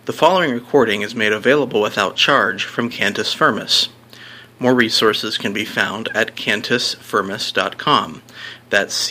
The following recording is made available without charge from Cantus Firmus. More resources can be found at cantusfirmus.com. That's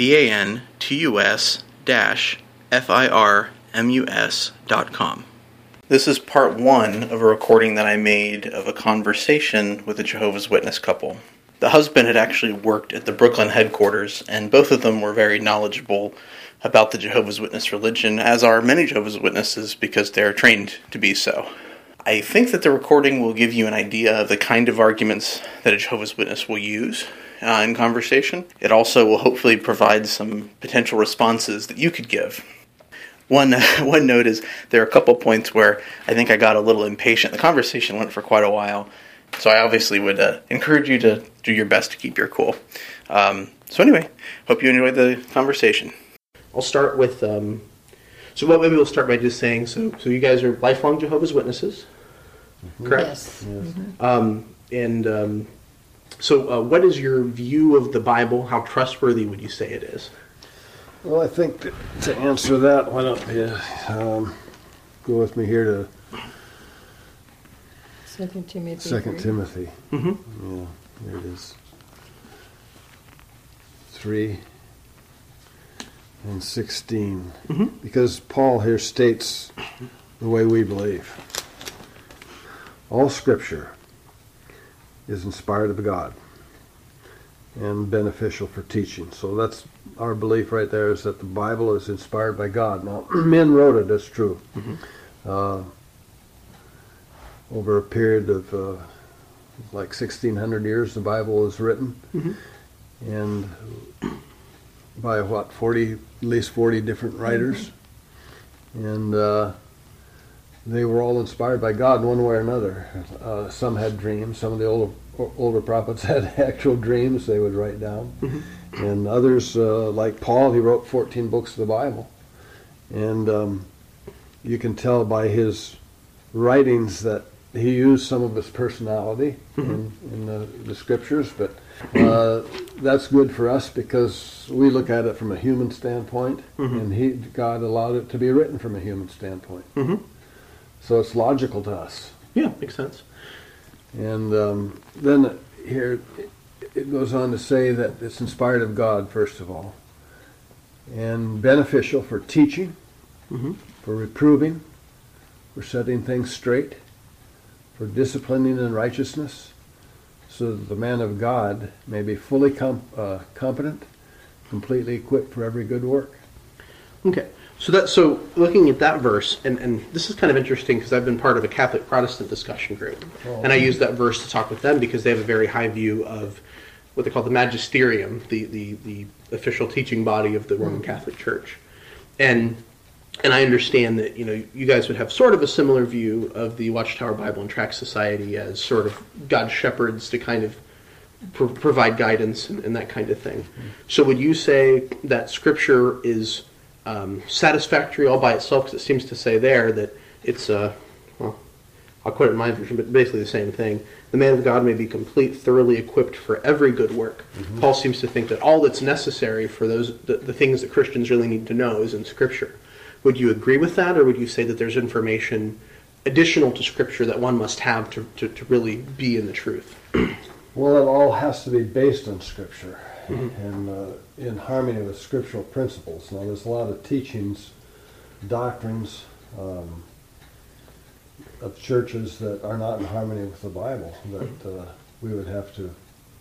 cantus-firmus.com. This is part one of a recording that I made of a conversation with a Jehovah's Witness couple. The husband had actually worked at the Brooklyn headquarters, and both of them were very knowledgeable about the Jehovah's Witness religion, as are many Jehovah's Witnesses because they're trained to be so. I think that the recording will give you an idea of the kind of arguments that a Jehovah's Witness will use in conversation. It also will hopefully provide some potential responses that you could give. One note is there are a couple points where I think I got a little impatient. The conversation went for quite a while, so I obviously would encourage you to do your best to keep your cool. So anyway, hope you enjoyed the conversation. I'll start with, maybe we'll start by just saying, so you guys are lifelong Jehovah's Witnesses, correct? Yes. Mm-hmm. So what is your view of the Bible? How trustworthy would you say it is? Well, I think to answer that, why don't you go with me here to 2 Timothy. 2 Timothy. Mm-hmm. Yeah, there it is. 3 and 16. Mm-hmm. Because Paul here states the way we believe. All Scripture is inspired of God and beneficial for teaching. So that's our belief right there, is that the Bible is inspired by God. Now, men wrote it, that's true. Mm-hmm. Over a period of like 1,600 years, the Bible was written. Mm-hmm. And by at least 40 different writers. And they were all inspired by God one way or another. Some had dreams. Some of the older prophets had actual dreams they would write down. Mm-hmm. And others, like Paul, he wrote 14 books of the Bible. And you can tell by his writings that he used some of his personality in the scriptures, but that's good for us because we look at it from a human standpoint, and God allowed it to be written from a human standpoint. Mm-hmm. So it's logical to us. Yeah, makes sense. And then here it goes on to say that it's inspired of God, first of all, and beneficial for teaching, for reproving, for setting things straight, for disciplining in righteousness, so that the man of God may be fully competent, completely equipped for every good work. Okay, so looking at that verse, and this is kind of interesting because I've been part of a Catholic Protestant discussion group, and I use that verse to talk with them because they have a very high view of what they call the magisterium, the official teaching body of the Roman Catholic Church, and I understand that you guys would have sort of a similar view of the Watchtower Bible and Tract Society as sort of God's shepherds to kind of provide guidance and that kind of thing. So would you say that Scripture is satisfactory all by itself? Because it seems to say there that it's I'll quote it in my version, but basically the same thing. The man of God may be complete, thoroughly equipped for every good work. Paul seems to think that all that's necessary for the things that Christians really need to know is in Scripture. Would you agree with that, or would you say that there's information additional to Scripture that one must have to really be in the truth? Well, it all has to be based on Scripture and in harmony with scriptural principles. Now, there's a lot of teachings, doctrines of churches that are not in harmony with the Bible that we would have to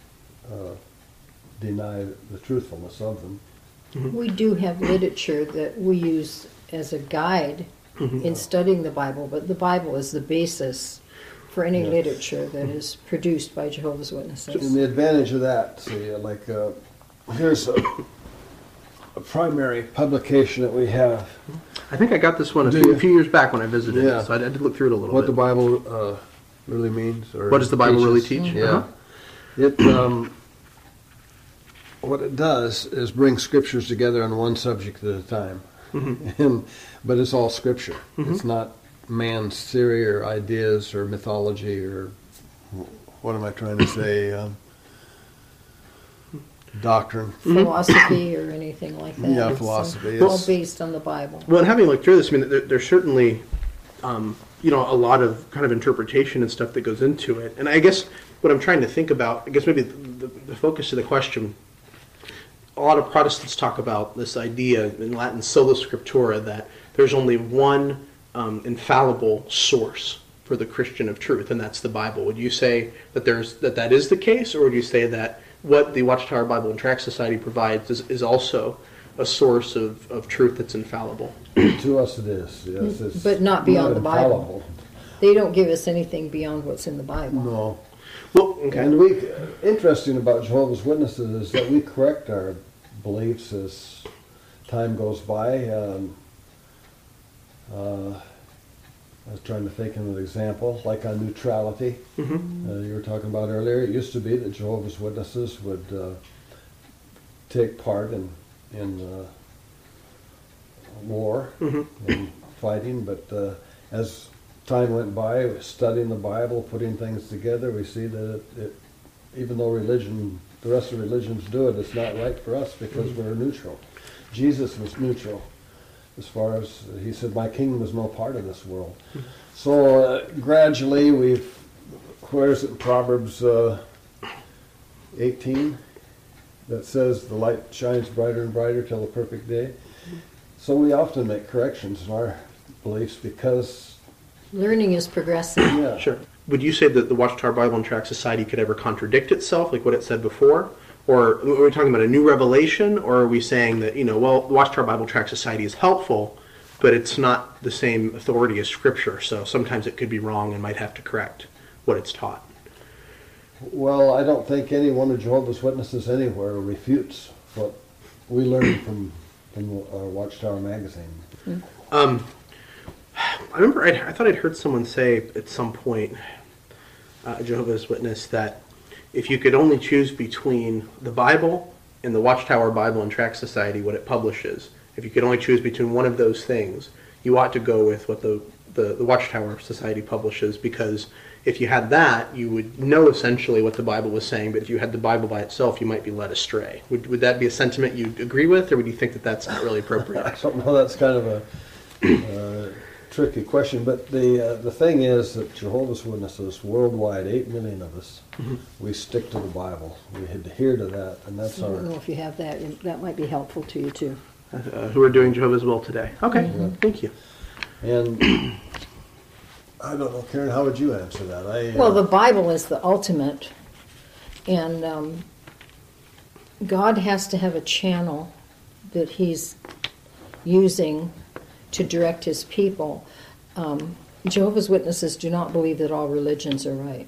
deny the truthfulness of them. We do have literature that we use as a guide in studying the Bible, but the Bible is the basis for any literature that is produced by Jehovah's Witnesses. And the advantage of that, here's a primary publication that we have. I think I got this one a few years back when I visited, so I did look through it a little bit. What the Bible really means. Or what does the Bible really teach? Yeah. What it does is bring scriptures together on one subject at a time. But it's all Scripture. It's not man's theory or ideas or mythology or, what am I trying to say, doctrine. Philosophy or anything like that. Yeah, philosophy. It's all based on the Bible. Well, and having looked through this, I mean, there's certainly a lot of kind of interpretation and stuff that goes into it. And I guess what I'm trying to think about, I guess maybe the focus of the question, a lot of Protestants talk about this idea in Latin, sola scriptura, that there's only one infallible source for the Christian of truth, and that's the Bible. Would you say that that is the case, or would you say that what the Watchtower Bible and Tract Society provides is also a source of truth that's infallible? To us it is, yes. It's But not beyond the Bible. infallible. They don't give us anything beyond what's in the Bible. No. Well, okay. And interesting about Jehovah's Witnesses is that we correct our beliefs as time goes by. I was trying to think of an example, like on neutrality. You were talking about earlier. It used to be that Jehovah's Witnesses would take part in war and fighting, but as time went by, studying the Bible, putting things together, we see that even though the rest of religions do it, it's not right for us because we're neutral. Jesus was neutral as far as, he said, my kingdom is no part of this world. So gradually where is it in Proverbs 18 that says the light shines brighter and brighter till the perfect day? So we often make corrections in our beliefs because Learning is progressive. yeah. Sure. Would you say that the Watchtower Bible and Tract Society could ever contradict itself, like what it said before? Or are we talking about a new revelation, or are we saying that, the Watchtower Bible and Tract Society is helpful, but it's not the same authority as Scripture, so sometimes it could be wrong and might have to correct what it's taught? Well, I don't think any one of Jehovah's Witnesses anywhere refutes what we learned from Watchtower magazine. I remember I thought I'd heard someone say at some point, a Jehovah's Witness, that if you could only choose between the Bible and the Watchtower Bible and Tract Society, what it publishes, if you could only choose between one of those things, you ought to go with what the Watchtower Society publishes, because if you had that, you would know essentially what the Bible was saying, but if you had the Bible by itself, you might be led astray. Would that be a sentiment you'd agree with, or would you think that that's not really appropriate? I don't know, that's kind of a tricky question, but the thing is that Jehovah's Witnesses worldwide, 8 million of us, we stick to the Bible. We adhere to that, and that's I don't know our. if you have that. That might be helpful to you too. Who are doing Jehovah's will today. Okay, thank you. And I don't know, Karen, how would you answer that? Well, the Bible is the ultimate, and God has to have a channel that He's using to direct His people. Jehovah's Witnesses do not believe that all religions are right.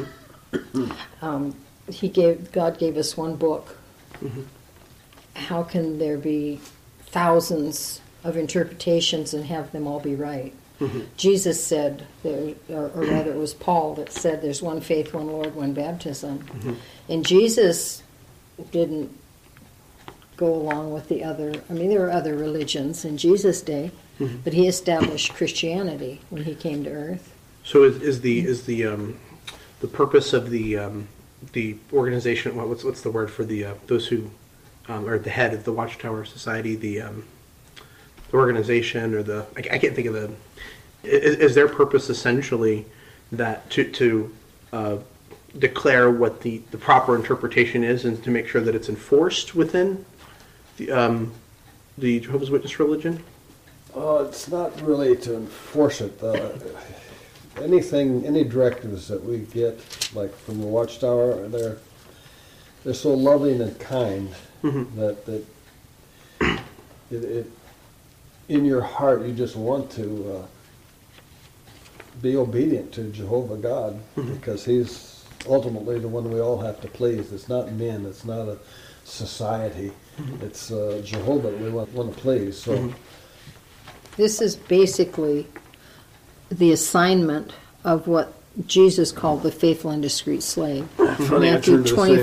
God gave us one book. How can there be thousands of interpretations and have them all be right? Jesus said, or rather it was Paul that said, there's one faith, one Lord, one baptism. And Jesus didn't go along with the other. I mean, there were other religions in Jesus' day, but He established Christianity when He came to earth. So is the purpose of the organization, what's the word for those who are at the head of the Watchtower Society, the organization, or I can't think of is their purpose essentially that to declare what the proper interpretation is and to make sure that it's enforced within the Jehovah's Witness religion? It's not really to enforce it. Any directives that we get, like from the Watchtower, they're so loving and kind that it in your heart you just want to be obedient to Jehovah God, because He's ultimately the one we all have to please. It's not men. It's not a society. It's Jehovah that we want to please. So. This is basically the assignment of what Jesus called the faithful and discreet slave. Matthew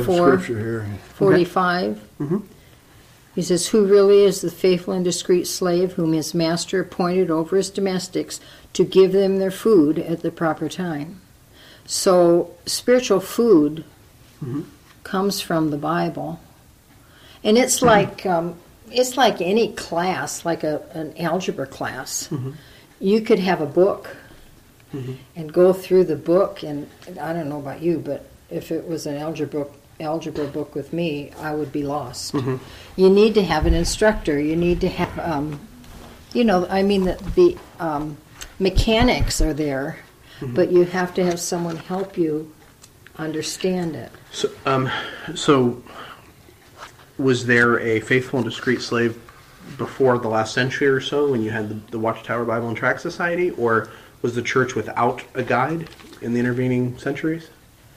24:45. He says, who really is the faithful and discreet slave whom his master appointed over his domestics to give them their food at the proper time? So spiritual food comes from the Bible. And it's like any class, like an algebra class. You could have a book and go through the book. And I don't know about you, but if it was an algebra book with me, I would be lost. You need to have an instructor. You need to have, the mechanics are there, but you have to have someone help you understand it. So was there a faithful and discreet slave before the last century or so when you had the Watchtower Bible and Tract Society, or was the church without a guide in the intervening centuries?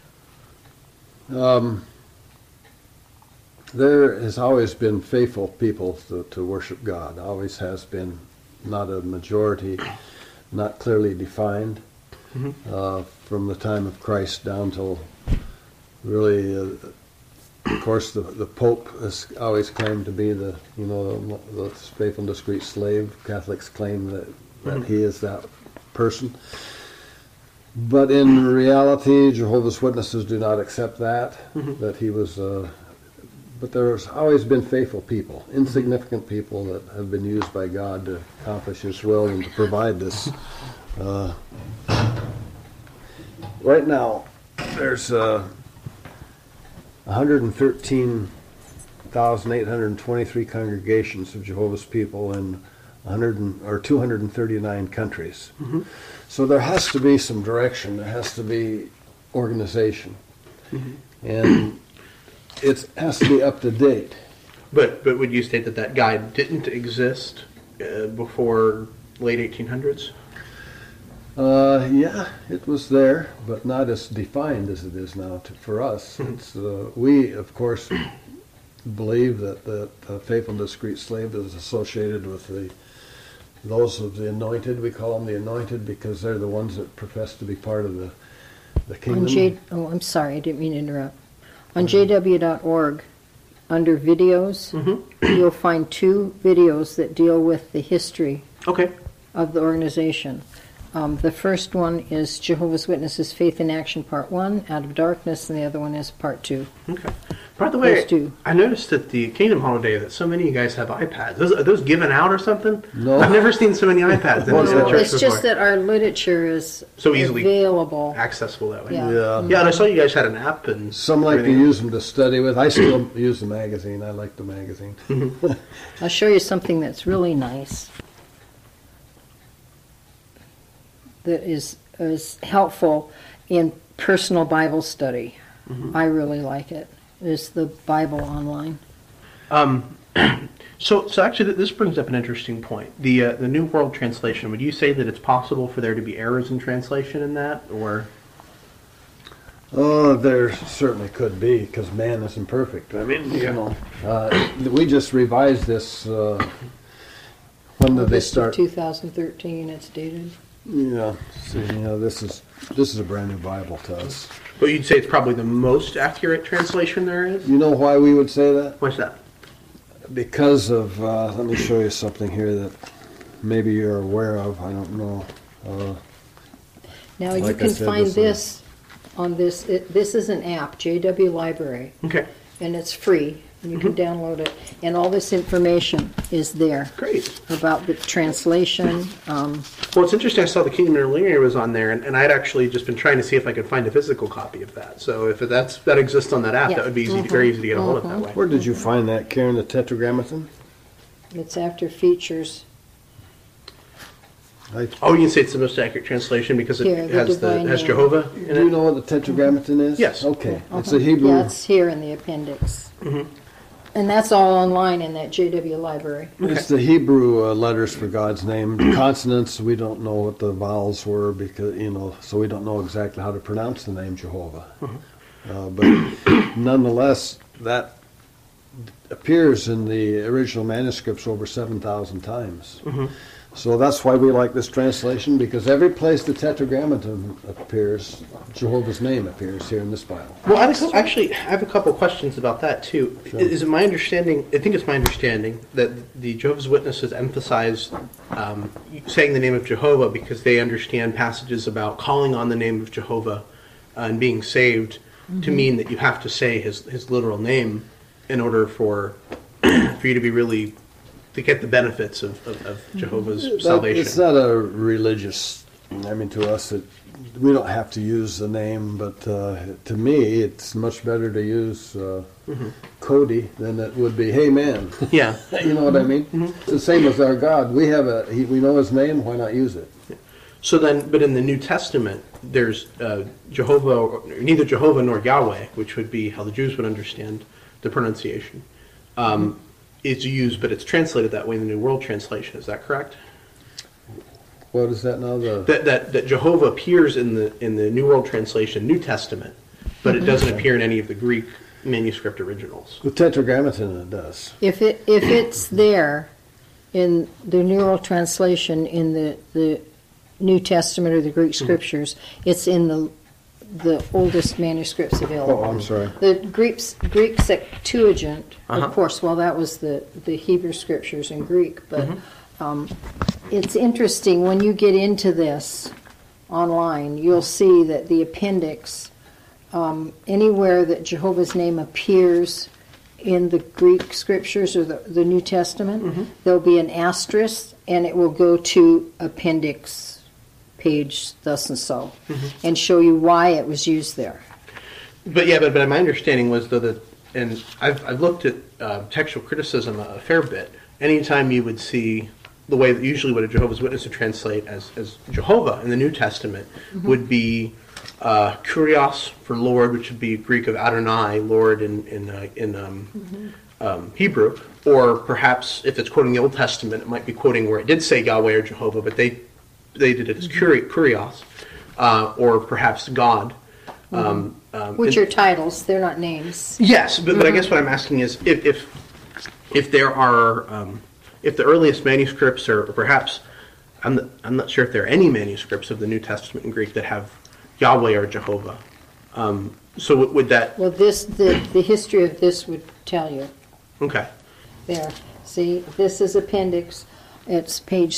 There has always been faithful people to worship God. Always has been, not a majority, not clearly defined, from the time of Christ down till really, of course, the Pope has always claimed to be the faithful and discreet slave. Catholics claim that he is that person. But in reality, Jehovah's Witnesses do not accept that he was. But there's always been faithful people, insignificant people that have been used by God to accomplish His will and to provide this. Right now, there's 113,823 congregations of Jehovah's people in 239 countries. So there has to be some direction. There has to be organization, and it has to be up to date. But would you state that guide didn't exist before late 1800s? Yeah, it was there, but not as defined as it is now for us. It's, we, of course, believe that the faithful and discreet slave is associated with those of the anointed. We call them the anointed because they're the ones that profess to be part of the kingdom. I'm sorry, I didn't mean to interrupt. On jw.org, under videos, you'll find 2 videos that deal with the history of the organization. The first one is Jehovah's Witnesses Faith in Action Part 1, Out of Darkness, and the other one is Part 2. Okay. By the way, I noticed at the Kingdom Holiday that so many of you guys have iPads. Are those given out or something? No. I've never seen so many iPads in the church It's before. just that our literature is so easily available. accessible that way. Yeah. Yeah, and I saw you guys had an app. And some like to everything. use them to study with. I still use the magazine. I like the magazine. I'll show you something that's really nice. That is helpful in personal Bible study. I really like it. It's the Bible Online. So actually, this brings up an interesting point. The New World Translation. Would you say that it's possible for there to be errors in translation in that, or? Oh, there certainly could be, because man is imperfect. I mean, we just revised this. When did they start? 2013. It's dated. Yeah, so, this is a brand new Bible to us. But you'd say it's probably the most accurate translation there is? You know why we would say that? What's that? Because of, let me show you something here that maybe you're aware of. I don't know. Now Like you I can said, find this this on this. This is an app, JW Library, Okay. and it's free. And you can download it, and all this information is there Great. about the translation. Well, it's interesting. I saw the Kingdom Interlinear was on there, and I'd actually just been trying to see if I could find a physical copy of that. So if that exists on that app, Yeah. that would be very easy to get a hold of that way. Where did you find that, Karen? The Tetragrammaton? It's after features. Oh, you can say it's the most accurate translation because it Here, the has divine name. Jehovah in Do you it. know what the Tetragrammaton is? Yes. Okay. It's a Hebrew. Yeah, it's here in the appendix. And that's all online in that JW Library. It's the Hebrew letters for God's name. The consonants, we don't know what the vowels were because so we don't know exactly how to pronounce the name Jehovah. But nonetheless, that appears in the original manuscripts over 7,000 times. So that's why we like this translation, because every place the Tetragrammaton appears, Jehovah's name appears here in this Bible. Well, I have a couple questions about that too. Sure. Is it my understanding? I think it's my understanding that the Jehovah's Witnesses emphasize saying the name of Jehovah because they understand passages about calling on the name of Jehovah and being saved to mean that you have to say his literal name in order for you to be really to get the benefits of Jehovah's salvation. It's not a religious I mean, to us, we don't have to use the name, but to me, it's much better to use Cody than it would be, hey man. Yeah. You know what I mean? It's the same as our God. We know his name, why not use it? So then, but in the New Testament, there's Jehovah, neither Jehovah nor Yahweh, which would be how the Jews would understand the pronunciation, is used, but it's translated that way in the New World Translation. Is that correct? What is that now? That Jehovah appears in the New World Translation, New Testament, but it doesn't appear in any of the Greek manuscript originals. The Tetragrammaton it does. If it's there in the New World Translation in the New Testament or the Greek Scriptures, it's in the oldest manuscripts available. Oh, I'm sorry. The Greek Septuagint, of course, well, that was the Hebrew Scriptures in Greek, but it's interesting when you get into this online, you'll see that the appendix, anywhere that Jehovah's name appears in the Greek Scriptures or the New Testament, there'll be an asterisk, and it will go to appendix page thus and so, and show you why it was used there. But my understanding was though that, and I've looked at textual criticism a fair bit. Anytime you would see the way that usually what a Jehovah's Witness would translate as Jehovah in the New Testament would be Kurios for Lord, which would be Greek of Adonai, Lord in Hebrew, or perhaps if it's quoting the Old Testament, it might be quoting where it did say Yahweh or Jehovah, but they did it as Kurios, or perhaps God. Which are titles, they're not names. Yes, but I guess what I'm asking is if there are if the earliest manuscripts, or perhaps I'm not sure if there are any manuscripts of the New Testament in Greek that have Yahweh or Jehovah. So would that? Well, the history of this would tell you. Okay. There, see, this is appendix. It's page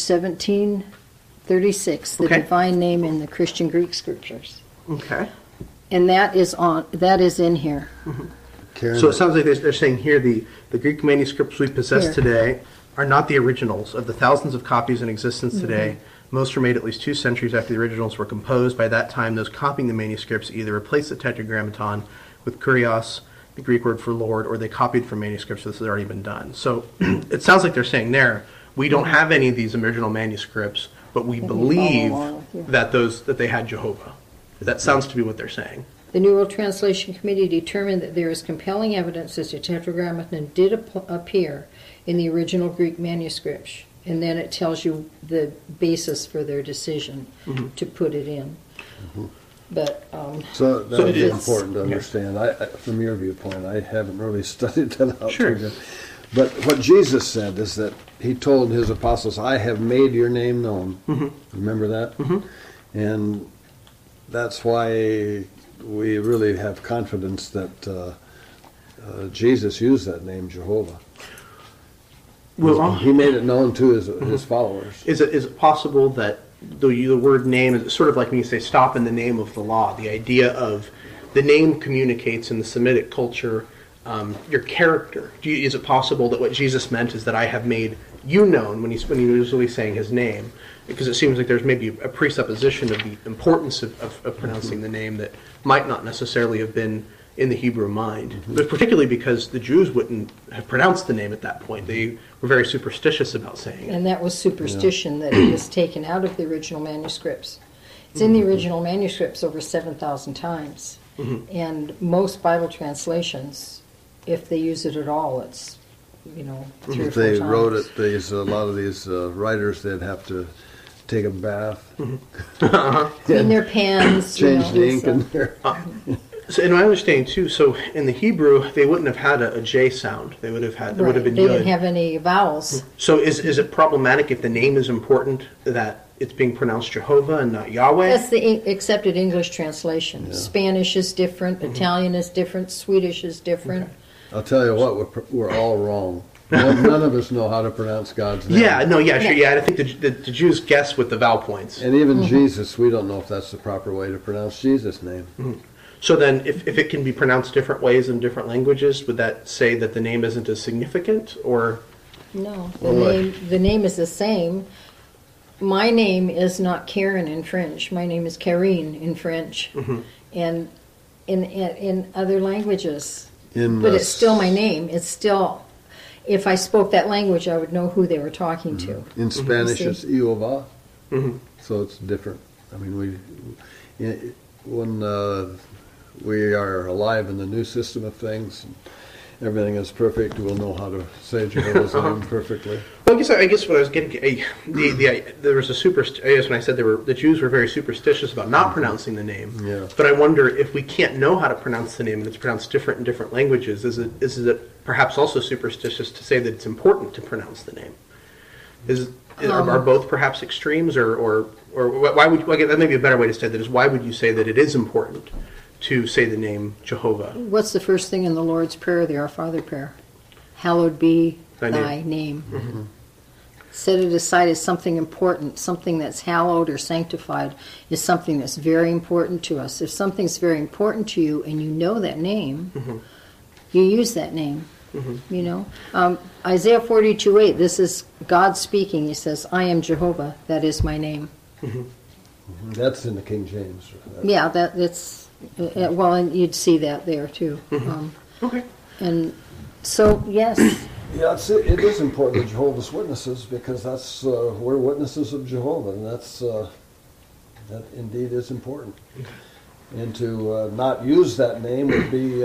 1736. The divine name in the Christian Greek Scriptures. Okay. And that is in here. So it sounds like they're saying here the Greek manuscripts we possess today are not the originals. Of the thousands of copies in existence today, most were made at least 2 centuries after the originals were composed. By that time, those copying the manuscripts either replaced the Tetragrammaton with Kurios, the Greek word for Lord, or they copied from manuscripts that had already been done. So it sounds like they're saying there, we don't have any of these original manuscripts, but we believe that they had Jehovah. That sounds to be what they're saying. The New World Translation Committee determined that there is compelling evidence that the Tetragrammaton did appear in the original Greek manuscripts, and then it tells you the basis for their decision to put it in. But so that would be important to understand. From your viewpoint, I haven't really studied that out. Sure. But what Jesus said is that he told his apostles, "I have made your name known." Remember that? And that's why we really have confidence that Jesus used that name, Jehovah. Well, he made it known to his followers. Is it possible that the word name is sort of like when you say stop in the name of the law, the idea of the name communicates in the Semitic culture your character? Is it possible that what Jesus meant is that I have made you known when he was really saying his name? Because it seems like there's maybe a presupposition of the importance of pronouncing the name that might not necessarily have been in the Hebrew mind. But particularly because the Jews wouldn't have pronounced the name at that point. They were very superstitious about saying it. And that was superstition that it was taken out of the original manuscripts. It's in the original manuscripts over 7,000 times. And most Bible translations, if they use it at all, it's 3 or 4 times. If they wrote it, a lot of these writers, they'd have to take a bath, clean their pans, change the ink in there. So in my understanding too, so in the Hebrew they wouldn't have had a J sound. They would have had would have been They Yud. didn't have any vowels. So is it problematic if the name is important that it's being pronounced Jehovah and not Yahweh? That's the accepted English translation. Yeah. Spanish is different, Italian is different, Swedish is different. I'll tell you what, we're all wrong. None of us know how to pronounce God's name. Sure. I think the Jews guess with the vowel points. And even Jesus, we don't know if that's the proper way to pronounce Jesus' name. So then, if it can be pronounced different ways in different languages, would that say that the name isn't as significant, or? No, the name is the same. my name is not Karen in French. My name is Karine in French, and in other languages. But it's still my name. It's still, if I spoke that language, I would know who they were talking to. In Spanish, You it's Jehovah, so it's different. I mean, when we are alive in the new system of things, everything is perfect, we'll know how to say Jehovah's name perfectly. Well, I guess what I was getting there was I guess when I said the Jews were very superstitious about not pronouncing the name. Yeah. But I wonder if we can't know how to pronounce the name and it's pronounced different in different languages, is it perhaps also superstitious to say that it's important to pronounce the name? Are both perhaps extremes, or why would that may be a better way to say that is why would you say that it is important to say the name Jehovah? What's the first thing in the Lord's Prayer, the Our Father prayer? Hallowed be thy name. Mm-hmm. Set it aside as something important. Something that's hallowed or sanctified is something that's very important to us. If something's very important to you and you know that name, you use that name. You know, Isaiah 42:8. This is God speaking. He says, "I am Jehovah. That is my name." That's in the King James. Yeah, that's well, and you'd see that there too. Okay. And so, yes, Yeah, it is important to Jehovah's Witnesses because that's we're witnesses of Jehovah, and that indeed is important. And to not use that name would be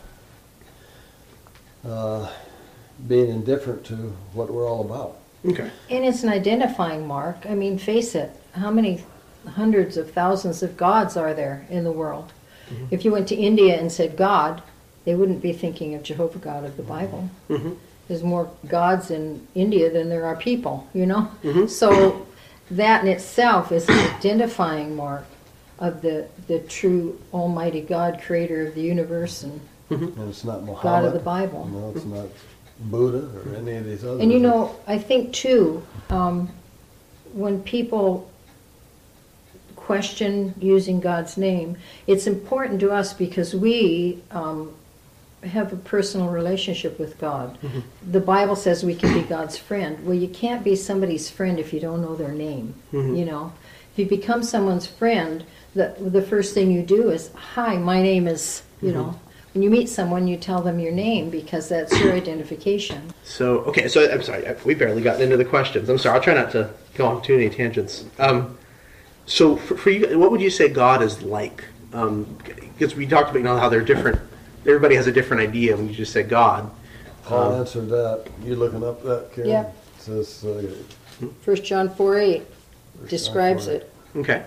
being indifferent to what we're all about. Okay. and it's an identifying mark. I mean, face it. How many hundreds of thousands of gods are there in the world? If you went to India and said God, they wouldn't be thinking of Jehovah God of the Bible. There's more gods in India than there are people, you know? So that in itself is an identifying mark of the true Almighty God, creator of the universe and And it's not Muhammad. God of the Bible. No, it's not Buddha or any of these others. And you know, I think too, when people question using God's name, it's important to us because we have a personal relationship with God. The Bible says we can be God's friend. Well, you can't be somebody's friend if you don't know their name. You know, if you become someone's friend, the first thing you do is, "Hi, my name is," you know. When you meet someone, you tell them your name because that's your identification. So I'm sorry, we barely got into the questions. I'm sorry, I'll try not to go on too many tangents. So for you, what would you say God is like? Because we talked about how they're different. Everybody has a different idea when you just say God. Paul answered that. You looking up that, Karen? Yeah. It says, 1 John 4:8 describes it. Okay.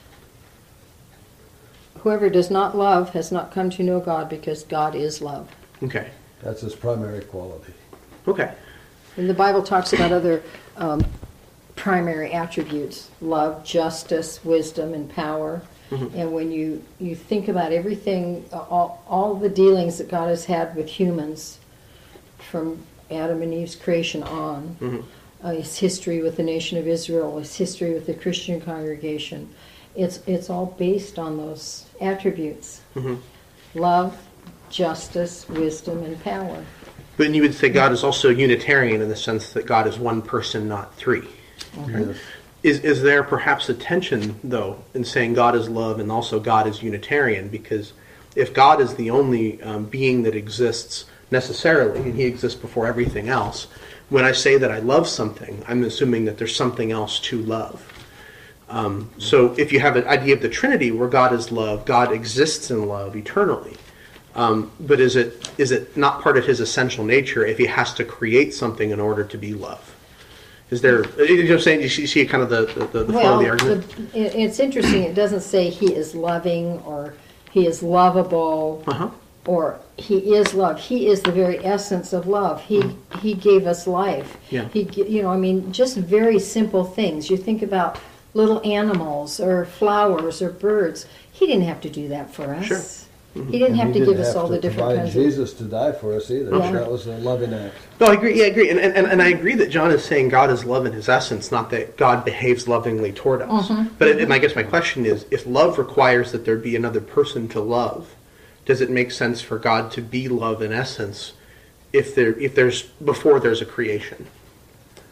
Whoever does not love has not come to know God because God is love. Okay. that's his primary quality. Okay. And the Bible talks about other primary attributes: love, justice, wisdom, and power. And when you think about everything, all the dealings that God has had with humans from Adam and Eve's creation on, his history with the nation of Israel, his history with the Christian congregation, it's all based on those attributes: love, justice, wisdom, and power. But you would say God is also Unitarian in the sense that God is one person, not three. Yes. Is there perhaps a tension, though, in saying God is love and also God is Unitarian? Because if God is the only being that exists necessarily, and he exists before everything else, when I say that I love something, I'm assuming that there's something else to love. So if you have an idea of the Trinity where God is love, God exists in love eternally. But is it not part of his essential nature if he has to create something in order to be love? Is there, you know what I'm saying? You see kind of the flow of the argument? It's interesting. It doesn't say he is loving or he is lovable or he is love. He is the very essence of love. He gave us life. Yeah. Just very simple things. You think about little animals or flowers or birds. He didn't have to do that for us. Sure. He didn't have to give us all the different provide kinds Jesus to die for us either. Yeah. That was a loving act. No, I agree. Yeah, I agree. And I agree that John is saying God is love in his essence, not that God behaves lovingly toward us. But I guess my question is, if love requires that there be another person to love, does it make sense for God to be love in essence if there's before there's a creation?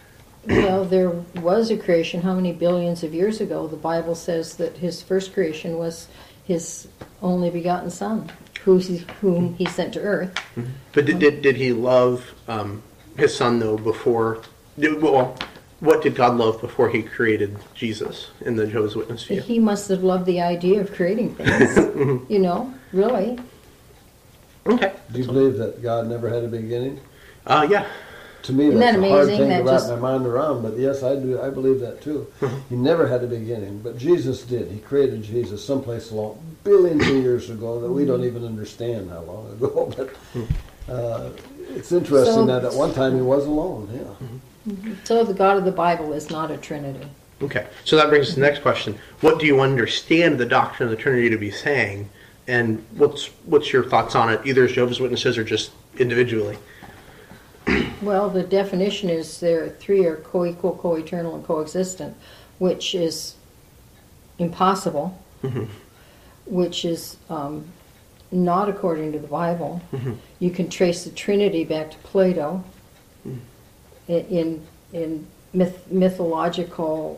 Well, there was a creation. How many billions of years ago? The Bible says that his first creation was his only begotten Son, whom he sent to earth. But did he love his son though before? Well, what did God love before He created Jesus in the Jehovah's Witness view? He must have loved the idea of creating things. You know, really. Okay. Do you believe that God never had a beginning? Yeah. To me, Isn't that's that a hard amazing? thing That to wrap just- my mind around, but yes, I do. I believe that too. He never had a beginning, but Jesus did. He created Jesus someplace long, billions of years ago that we don't even understand how long ago. But it's interesting So- that at one time He was alone. Yeah. So the God of the Bible is not a Trinity. Okay. So that brings us to the next question. What do you understand the doctrine of the Trinity to be saying? And what's your thoughts on it, either as Jehovah's Witnesses or just individually? Well, the definition is there three are co-equal, co-eternal, and coexistent, which is impossible, which is not according to the Bible. You can trace the Trinity back to Plato. In mythological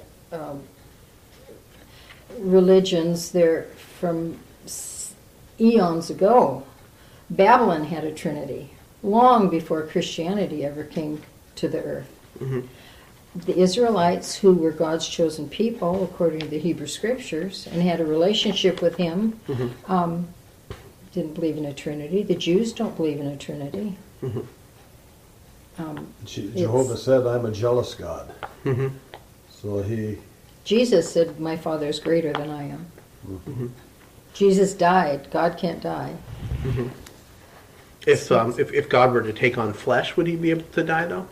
religions, they're from eons ago. Babylon had a Trinity long before Christianity ever came to the earth. The Israelites, who were God's chosen people, according to the Hebrew Scriptures, and had a relationship with Him, didn't believe in a Trinity. The Jews don't believe in a Trinity. Jehovah said, "I'm a jealous God." So Jesus said, "My Father is greater than I am." Jesus died. God can't die. If God were to take on flesh, would He be able to die though?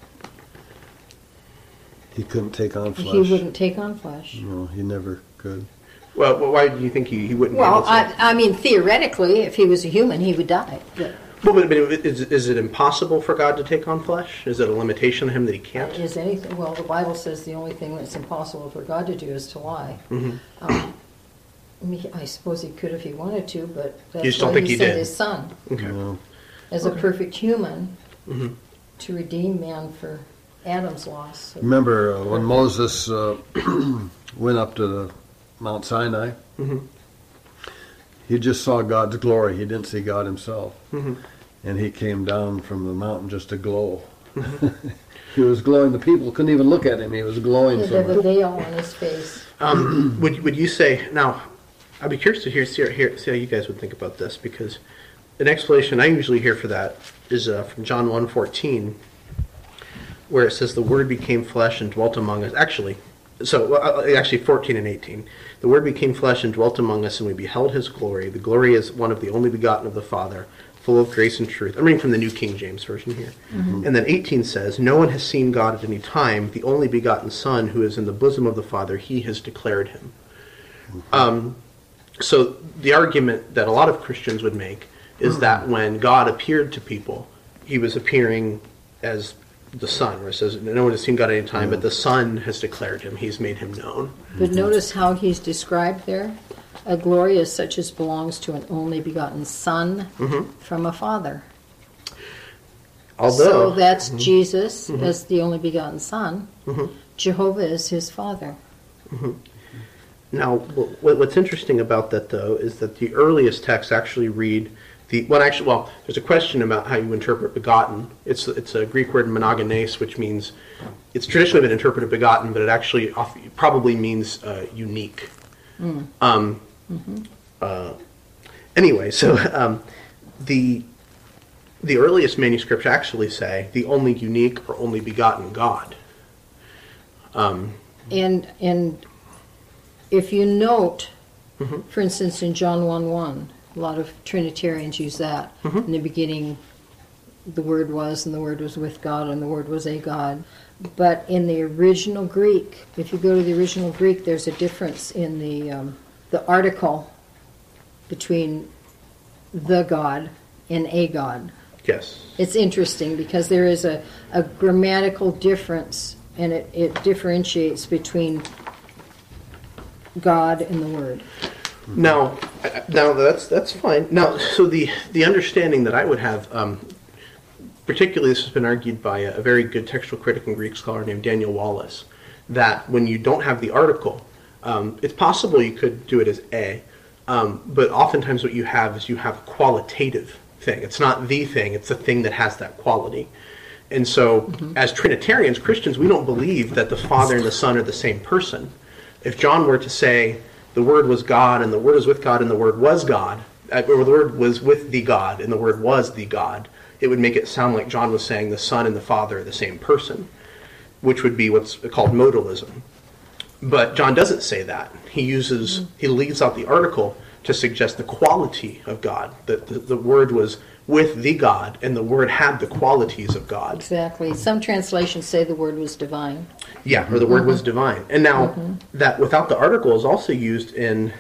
He couldn't take on flesh. He wouldn't take on flesh. No, He never could. Well, why do you think he wouldn't Well, be able to? I mean, theoretically, if he was a human, he would die. But is it impossible for God to take on flesh? Is it a limitation on Him that He can't? Is anything? Well, the Bible says the only thing that's impossible for God to do is to lie. I suppose He could if He wanted to, but that's You just don't why think He He sent did? His Son Okay. No. as a perfect human to redeem man for Adam's loss. Remember when Moses went up to the Mount Sinai? He just saw God's glory. He didn't see God Himself. And He came down from the mountain just a glow. He was glowing. The people couldn't even look at Him. He was glowing He'd so have a much. veil on his face. Would you say now? I'd be curious to see how you guys would think about this, because an explanation I usually hear for that is from John 1:14, where it says the Word became flesh and dwelt among us. Actually 14 and 18. The Word became flesh and dwelt among us, and we beheld His glory. The glory is one of the only begotten of the Father, full of grace and truth. I'm reading from the New King James Version here. And then 18 says, no one has seen God at any time. The only begotten Son, who is in the bosom of the Father, He has declared Him. So the argument that a lot of Christians would make is that when God appeared to people, He was appearing as the Son, where it says no one has seen God at any time, but the Son has declared Him. He's made Him known. But notice how he's described there. A glory is such as belongs to an only begotten Son from a Father. Although, So that's Jesus as the only begotten Son. Jehovah is His Father. now, what's interesting about that, though, is that the earliest texts actually read there's a question about how you interpret begotten. It's a Greek word monogenes, which means it's traditionally been interpreted begotten, but it actually probably means unique. Anyway, so the earliest manuscripts actually say the only unique or only begotten God. And if you note, for instance, in John 1:1, a lot of Trinitarians use that. In the beginning, the Word was, and the Word was with God, and the Word was a God. But in the original Greek, if you go to the original Greek, there's a difference in the article between the God and a God. Yes. It's interesting because there is a grammatical difference, and it differentiates between God and the Word. Now that's fine. Now, so the understanding that I would have, particularly this has been argued by a very good textual critic and Greek scholar named Daniel Wallace, that when you don't have the article, it's possible you could do it as a, but oftentimes what you have is you have a qualitative thing. It's not the thing, it's the thing that has that quality. And so, as Trinitarians, Christians, we don't believe that the Father and the Son are the same person. If John were to say, the Word was God, and the Word was with God, and the Word was God, or the Word was with the God, and the Word was the God, it would make it sound like John was saying the Son and the Father are the same person, which would be what's called modalism. But John doesn't say that. He leaves out the article to suggest the quality of God, that the Word was with the God, and the Word had the qualities of God. Exactly. Some translations say the Word was divine. Yeah, or the Word was divine. And now, that without the article is also used in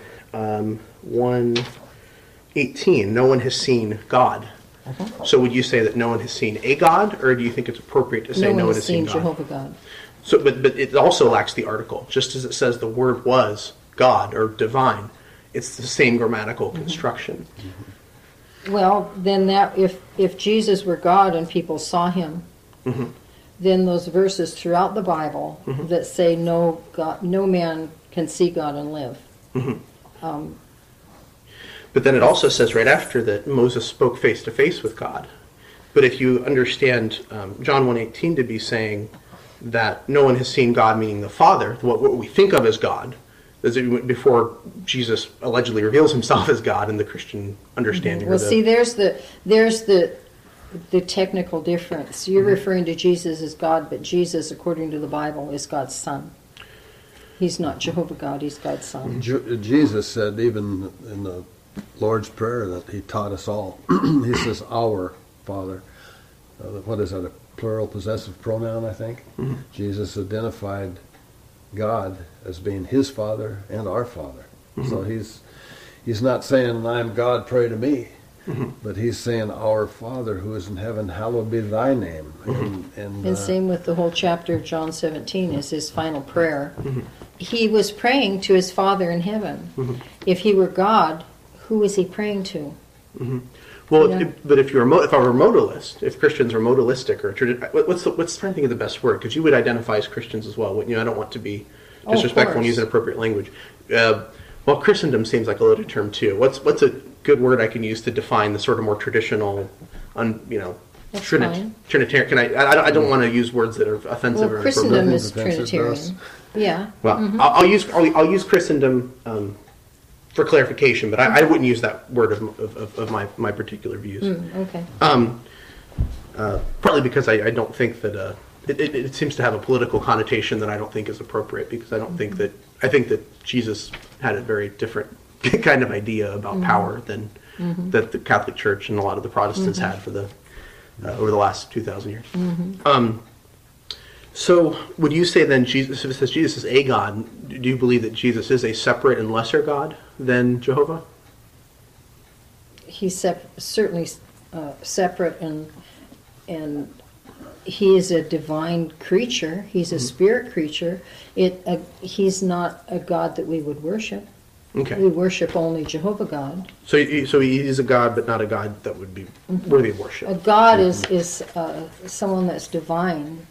1:18. No one has seen God. So would you say that no one has seen a God, or do you think it's appropriate to say no one has seen God? Jehovah God. So, but it also lacks the article. Just as it says the Word was God or divine, it's the same grammatical construction. Well, then that if Jesus were God and people saw him, then those verses throughout the Bible that say no man can see God and live. But then it also says right after that Moses spoke face to face with God. But if you understand John 1:18 to be saying that no one has seen God, meaning the Father, what we think of as God, before Jesus allegedly reveals himself as God in the Christian understanding. Well, see, there's the technical difference. You're referring to Jesus as God, but Jesus, according to the Bible, is God's Son. He's not Jehovah God, he's God's Son. Jesus said, even in the Lord's Prayer, that he taught us all. He says, our Father. What is that, a plural possessive pronoun, I think? Jesus identified God as being his Father and our Father. So he's not saying, I'm God, pray to me. But he's saying, our Father who is in heaven, hallowed be thy name. And same with the whole chapter of John 17 is his final prayer. He was praying to his Father in heaven. If he were God, who was he praying to? Well, but if I were a modalist, if Christians are modalistic, or what's trying to think of the best word? Because you would identify as Christians as well, wouldn't you? I don't want to be disrespectful and use inappropriate language. Well, Christendom seems like a loaded term too. What's a good word I can use to define the sort of more traditional, Trinitarian? I don't want to use words that are offensive. Well, Christendom is Trinitarian. Yeah. Well, I'll use Christendom for clarification, but I wouldn't use that word of my particular views. Okay. Partly because I don't think that it seems to have a political connotation that I don't think is appropriate, because I think that Jesus had a very different kind of idea about power than that the Catholic Church and a lot of the Protestants had for over the last 2,000 years. So would you say then, Jesus, if it says Jesus is a God, do you believe that Jesus is a separate and lesser God than Jehovah? He's certainly separate, and he is a divine creature. He's a spirit creature. He's not a God that we would worship. Okay. We worship only Jehovah God. So he is a God, but not a God that would be worthy of worship. A God is someone that's divine.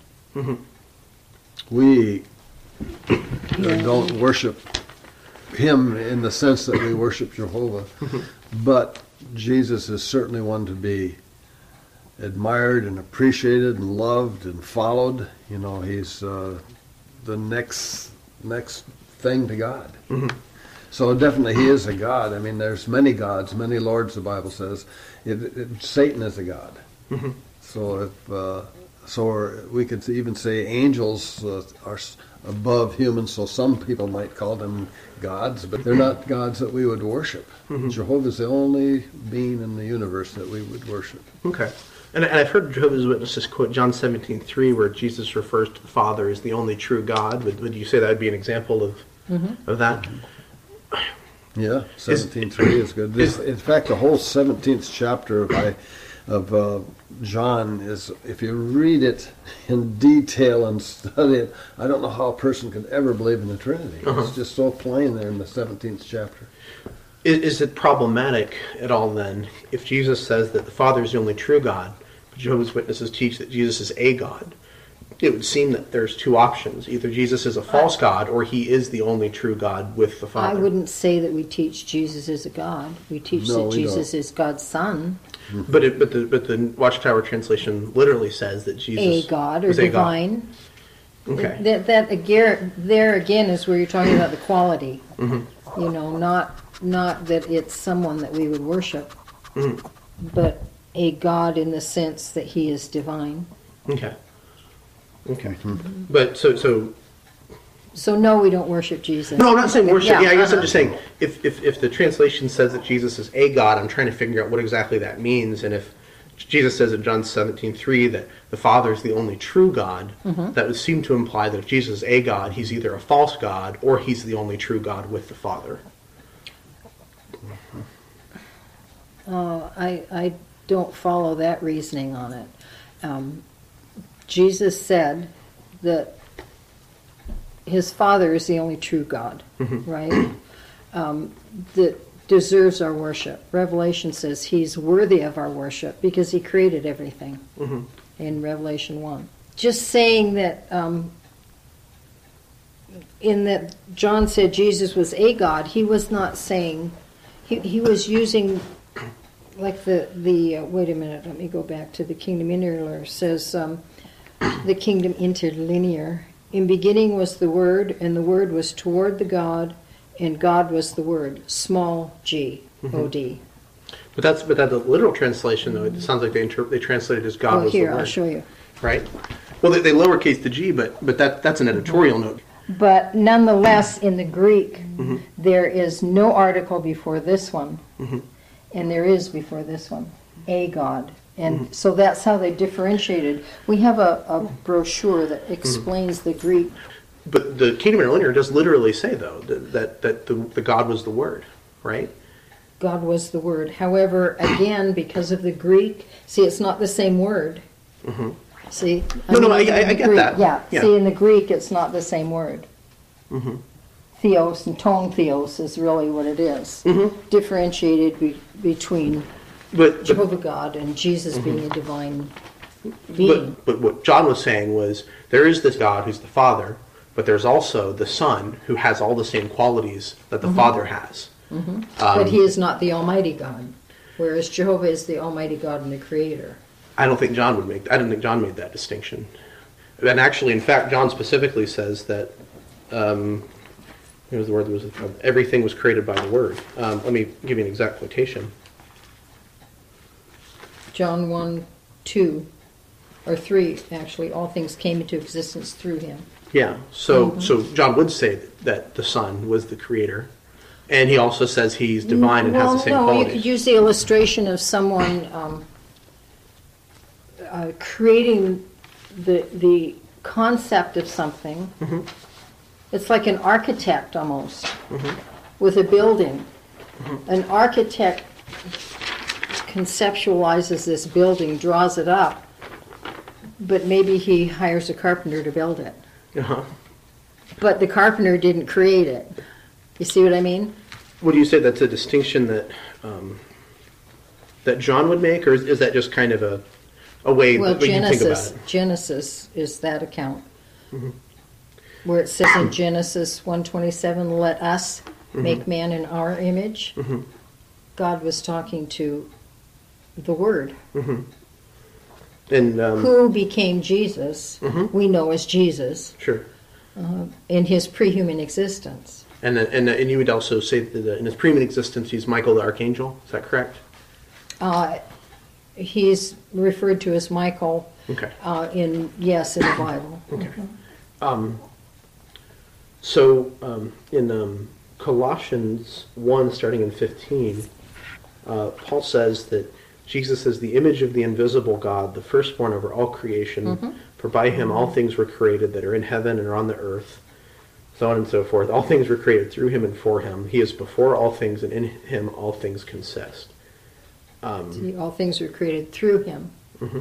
We don't worship him in the sense that we worship Jehovah, but Jesus is certainly one to be admired and appreciated and loved and followed. He's the next thing to God. So definitely he is a God. I mean, there's many gods, many lords, the Bible says. Satan is a god. So we could even say angels are above humans, so some people might call them gods, but they're not gods that we would worship. Jehovah's the only being in the universe that we would worship. Okay. And I've heard Jehovah's Witnesses quote John 17:3, where Jesus refers to the Father as the only true God. Would you say that would be an example of that? Yeah, 17:3 is good. In fact, the whole 17th chapter of John is, if you read it in detail and study it, I don't know how a person could ever believe in the Trinity. It's just so plain there in the 17th chapter. Is it problematic at all then if Jesus says that the Father is the only true God, Jehovah's Witnesses teach that Jesus is a God. It would seem that there's two options. Either Jesus is a false God or he is the only true God with the I Father. wouldn't say that we teach Jesus is a God. We teach No, that we Jesus is God's Son, But the Watchtower translation literally says that Jesus a God or is a God. divine. Okay. That again, there again is where you're talking about the quality. Mm-hmm. You know, not that it's someone that we would worship, Mm-hmm. but a God in the sense that he is divine. Okay. Okay. Mm-hmm. But so no, we don't worship Jesus. no, I'm not saying worship. Yeah, I guess I'm uh-huh. just saying if the translation says that Jesus is a God, I'm trying to figure out what exactly that means. And if Jesus says in John 17:3 that the Father is the only true God, that would seem to imply that if Jesus is a God, he's either a false God or he's the only true God with the Father. I don't follow that reasoning on it. Jesus said that his Father is the only true God, right? That deserves our worship. Revelation says he's worthy of our worship because he created everything in Revelation 1. Just saying that in that John said Jesus was a God, he was not saying, he was using like the wait a minute, let me go back to the Kingdom Interlinear. Says the Kingdom Interlinear, in beginning was the Word, and the Word was toward the God, and God was the Word, small g, O-D. But that's the literal translation, though. It sounds like they translated as God was Here, the Word. I'll show you. Right? Well, they lowercase the G, but that's an editorial note. But nonetheless, in the Greek, there is no article before this one, and there is before this one, a God. And so that's how they differentiated. We have a brochure that explains the Greek. But the Kingdom Interlinear does literally say, though, that the God was the Word, right? God was the Word. However, again, because of the Greek, see, it's not the same word. See? I in the get Greek, that. Yeah. Yeah. See, in the Greek, it's not the same word. Theos and tone theos is really what it is. Differentiated between But Jehovah God and Jesus being a divine being. but what John was saying was there is this God who's the Father, but there's also the Son who has all the same qualities that the Father has. But he is not the Almighty God, whereas Jehovah is the Almighty God and the Creator. I don't think John made that distinction. And actually, in fact, John specifically says that here's the word that was everything was created by the Word. Let me give you an exact quotation. John 1, 2, or 3, actually, all things came into existence through him. Yeah, so John would say that the Son was the Creator, and he also says he's divine and has the same you qualities. could use the illustration of someone creating the concept of something. It's like an architect almost with a building. An architect conceptualizes this building, draws it up, but maybe he hires a carpenter to build it. But the carpenter didn't create it. You see what I mean? Would you say that's a distinction that that John would make, or is that just kind of a way Well, that you think about it? Genesis is that account. Where it says in Genesis 1:27, let us make man in our image. God was talking to the Word. And Who became Jesus, we know as Jesus, sure. in his pre-human existence. And you would also say that in his pre-human existence, he's Michael the Archangel. Is that correct? He's referred to as Michael Okay. in the Bible. Okay. So in Colossians 1, starting in 15, Paul says that Jesus is the image of the invisible God, the firstborn over all creation. For by him all things were created that are in heaven and are on the earth, so on and so forth. All things were created through him and for him. He is before all things, and in him all things consist. See, all things were created through him.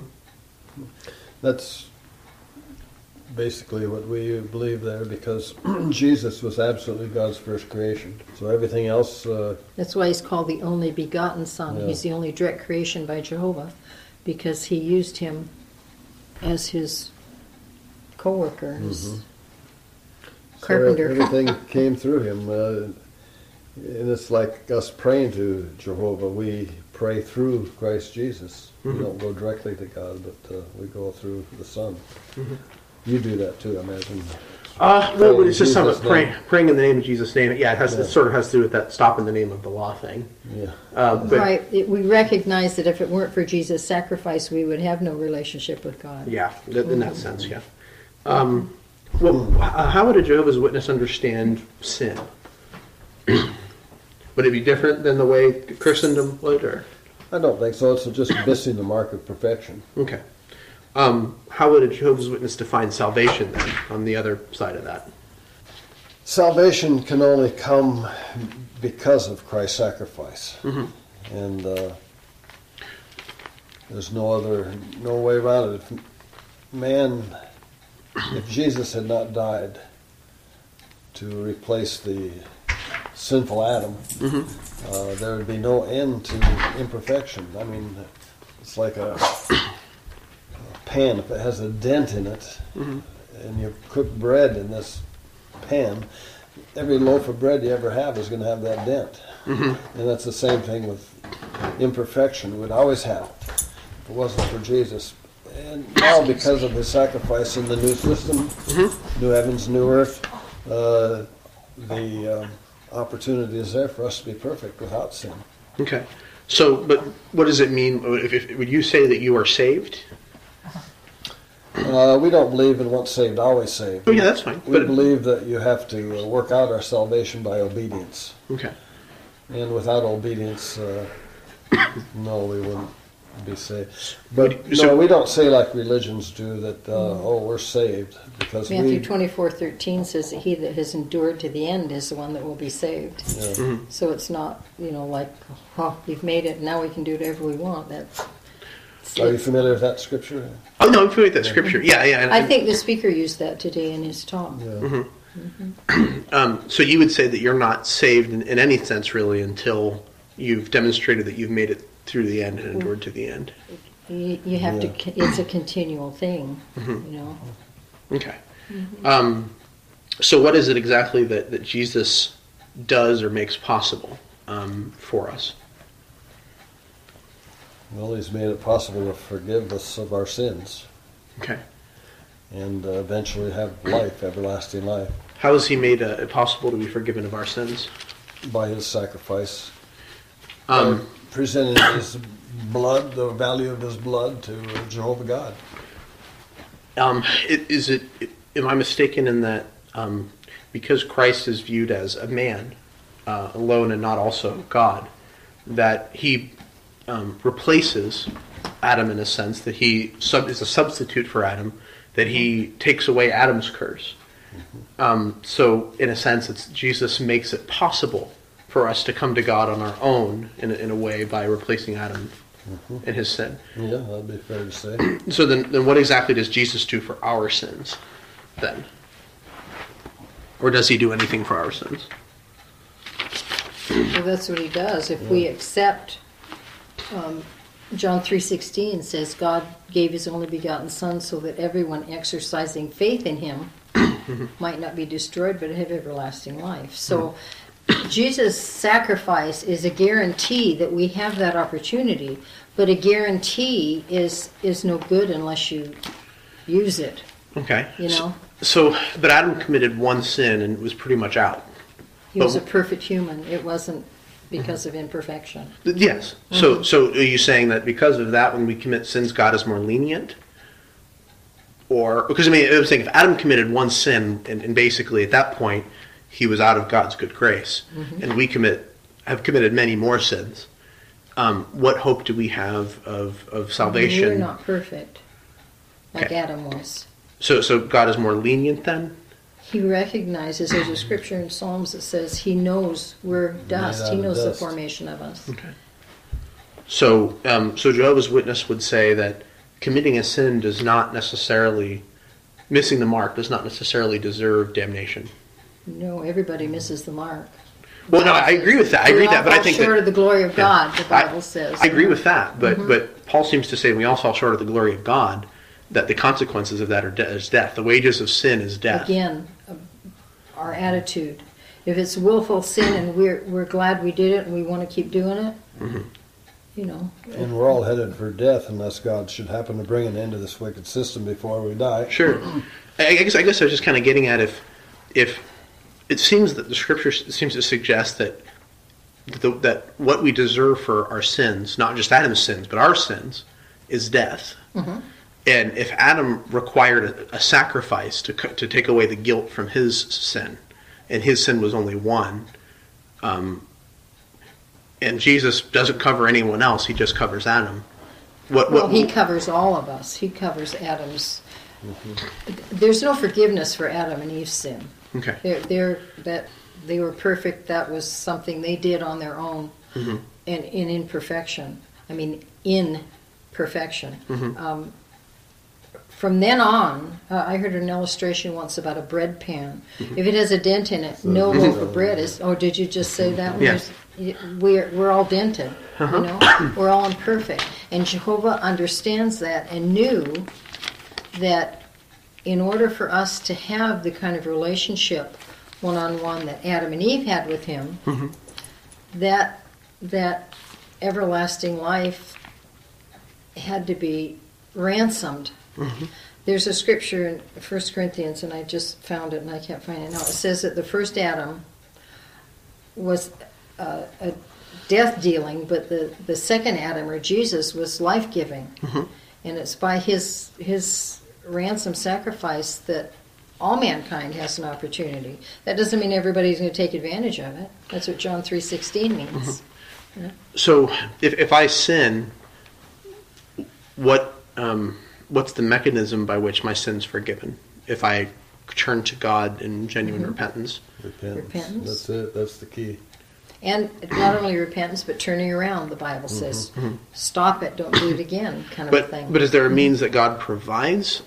That's basically what we believe there, because Jesus was absolutely God's first creation. So everything else... That's why he's called the only begotten Son. Yeah. He's the only direct creation by Jehovah, because he used him as his co-worker, his carpenter. So everything came through him. And it's like us praying to Jehovah. We pray through Christ Jesus. We don't go directly to God, but we go through the Son. You do that too, I imagine. Well, it's just something Jesus' praying in the name of Jesus' name. Yeah, it sort of has to do with that stop in the name of the law thing. Yeah. But, Right. We recognize that if it weren't for Jesus' sacrifice, we would have no relationship with God. Yeah, in that sense, yeah. How would a Jehovah's Witness understand sin? Would it be different than the way Christendom would, or? I don't think so. It's just missing the mark of perfection. Okay. How would a Jehovah's Witness define salvation then, on the other side of that? Salvation can only come because of Christ's sacrifice. And there's no way around it. If Jesus had not died to replace the sinful Adam, there would be no end to imperfection. I mean, it's like a pan. If it has a dent in it, and you cook bread in this pan, every loaf of bread you ever have is going to have that dent. And that's the same thing with imperfection. We'd always have it if it wasn't for Jesus. And now, because of his sacrifice in the new system, new heavens, new earth, the opportunity is there for us to be perfect without sin. Okay. So, but what does it mean? Would you say that you are saved? We don't believe in once saved, always saved. Oh, yeah, that's fine. We believe that you have to work out our salvation by obedience. Okay. And without obedience, no, we wouldn't be saved. But no, we don't say like religions do that, we're saved. Because Matthew 24:13 says that he that has endured to the end is the one that will be saved. Yeah. So it's not, like, we've made it, now we can do whatever we want. Are you familiar with that scripture? Oh, no, I'm familiar with that scripture. Yeah. I think the speaker used that today in his talk. Yeah. So you would say that you're not saved in any sense, really, until you've demonstrated that you've made it through the end and endured to the end. You have to, it's a continual thing, Okay. So what is it exactly that Jesus does or makes possible for us? Well, he's made it possible to forgive us of our sins. Okay. And eventually have life, everlasting life. How has he made it possible to be forgiven of our sins? By his sacrifice. By presenting his blood, the value of his blood, to Jehovah God. Am I mistaken in that because Christ is viewed as a man alone and not also God, that he replaces Adam in a sense, that he is a substitute for Adam, that he takes away Adam's curse. So in a sense, Jesus makes it possible for us to come to God on our own in a way by replacing Adam in his sin. Yeah, that'd be fair to say. So then what exactly does Jesus do for our sins then? Or does he do anything for our sins? Well, that's what he does. If we accept, John 3:16 says, God gave his only begotten Son so that everyone exercising faith in him might not be destroyed but have everlasting life. So Jesus' sacrifice is a guarantee that we have that opportunity, but a guarantee is no good unless you use it. Okay. So, but Adam committed one sin and was pretty much out. He was a perfect human. It wasn't because of imperfection. Yes. So are you saying that because of that, when we commit sins, God is more lenient? Or, because I was saying, if Adam committed one sin, and basically at that point, he was out of God's good grace, and we have committed many more sins, what hope do we have of salvation? We're not perfect, like Adam was. So God is more lenient then? He recognizes, there's a scripture in Psalms that says he knows we're dust. He knows the formation of us. Okay. So Jehovah's Witness would say that committing a sin does not necessarily, missing the mark does not necessarily deserve damnation. No, everybody misses the mark. Well, no, I agree with that. I agree with that, but I think short that of the glory of God, the Bible says. I agree with that, but Paul seems to say we all fall short of the glory of God. That the consequences of that is death. The wages of sin is death. Again, our attitude. If it's willful sin and we're glad we did it and we want to keep doing it, you know. And we're all headed for death unless God should happen to bring an end to this wicked system before we die. Sure. I guess I was just kind of getting at if it seems that the Scripture seems to suggest that what we deserve for our sins, not just Adam's sins, but our sins, is death. Mm-hmm. And if Adam required a sacrifice to take away the guilt from his sin, and his sin was only one, and Jesus doesn't cover anyone else, he just covers Adam. He covers all of us. He covers Adam's. Mm-hmm. There's no forgiveness for Adam and Eve's sin. Okay. They were perfect. That was something they did on their own, and in imperfection. I mean, in perfection. Mm-hmm. From then on, I heard an illustration once about a bread pan. Mm-hmm. If it has a dent in it, no loaf of bread is. Oh, did you just say that? Yes. We're all dented. Uh-huh. You know, we're all imperfect, and Jehovah understands that and knew that in order for us to have the kind of relationship one-on-one that Adam and Eve had with him, that everlasting life had to be ransomed. Mm-hmm. There's a scripture in 1 Corinthians, and I just found it and I can't find it now. It says that the first Adam was a death-dealing, but the second Adam, or Jesus, was life-giving. Mm-hmm. And it's by his ransom sacrifice that all mankind has an opportunity. That doesn't mean everybody's going to take advantage of it. That's what John 3:16 means. Mm-hmm. You know? So if I sin, what's the mechanism by which my sin's forgiven? If I turn to God in genuine repentance? Repentance. That's it. That's the key. And not only repentance, but turning around, the Bible says. Mm-hmm. Stop it, don't do it again, kind of a thing. But is there a means that God provides?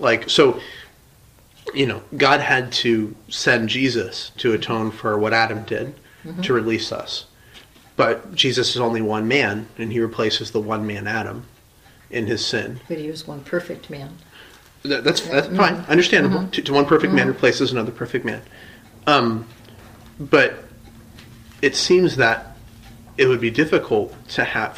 God had to send Jesus to atone for what Adam did, to release us. But Jesus is only one man, and he replaces the one man Adam in his sin. But he was one perfect man. That's fine, understandable. Mm-hmm. To one perfect man replaces another perfect man. But it seems that it would be difficult to have.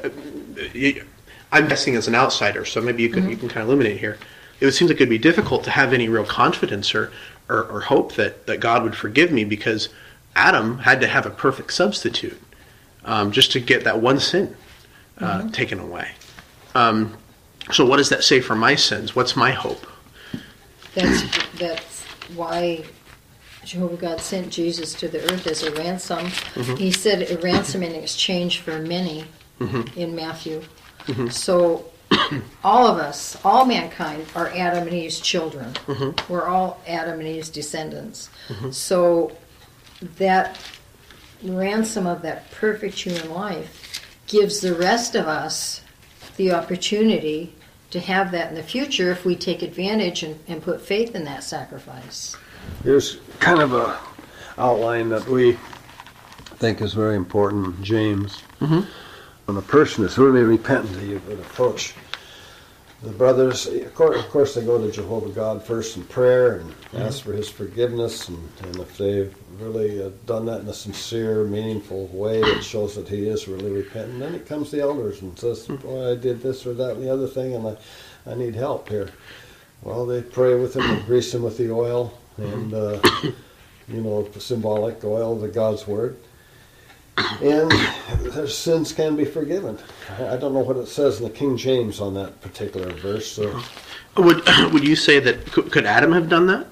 I'm guessing as an outsider, so maybe you can kind of illuminate here. It would seem like it would be difficult to have any real confidence or hope that God would forgive me, because Adam had to have a perfect substitute just to get that one sin taken away. So what does that say for my sins? What's my hope? That's why Jehovah God sent Jesus to the earth as a ransom. Mm-hmm. He said a ransom in exchange for many in Matthew. Mm-hmm. So all of us, all mankind, are Adam and Eve's children. Mm-hmm. We're all Adam and Eve's descendants. Mm-hmm. So that ransom of that perfect human life gives the rest of us the opportunity to have that in the future if we take advantage and put faith in that sacrifice. Here's kind of a outline that we think is very important, James. Mm-hmm. When a person is really repentant, you would approach the brothers. Of course, they go to Jehovah God first in prayer and ask for his forgiveness, and if they've really done that in a sincere, meaningful way, it shows that he is really repentant. Then it comes to the elders and says, boy, I did this or that and the other thing, and I need help here. Well, they pray with him and grease him with the oil, and the symbolic oil of God's word. And their sins can be forgiven. I don't know what it says in the King James on that particular verse. So. Would you say that could Adam have done that?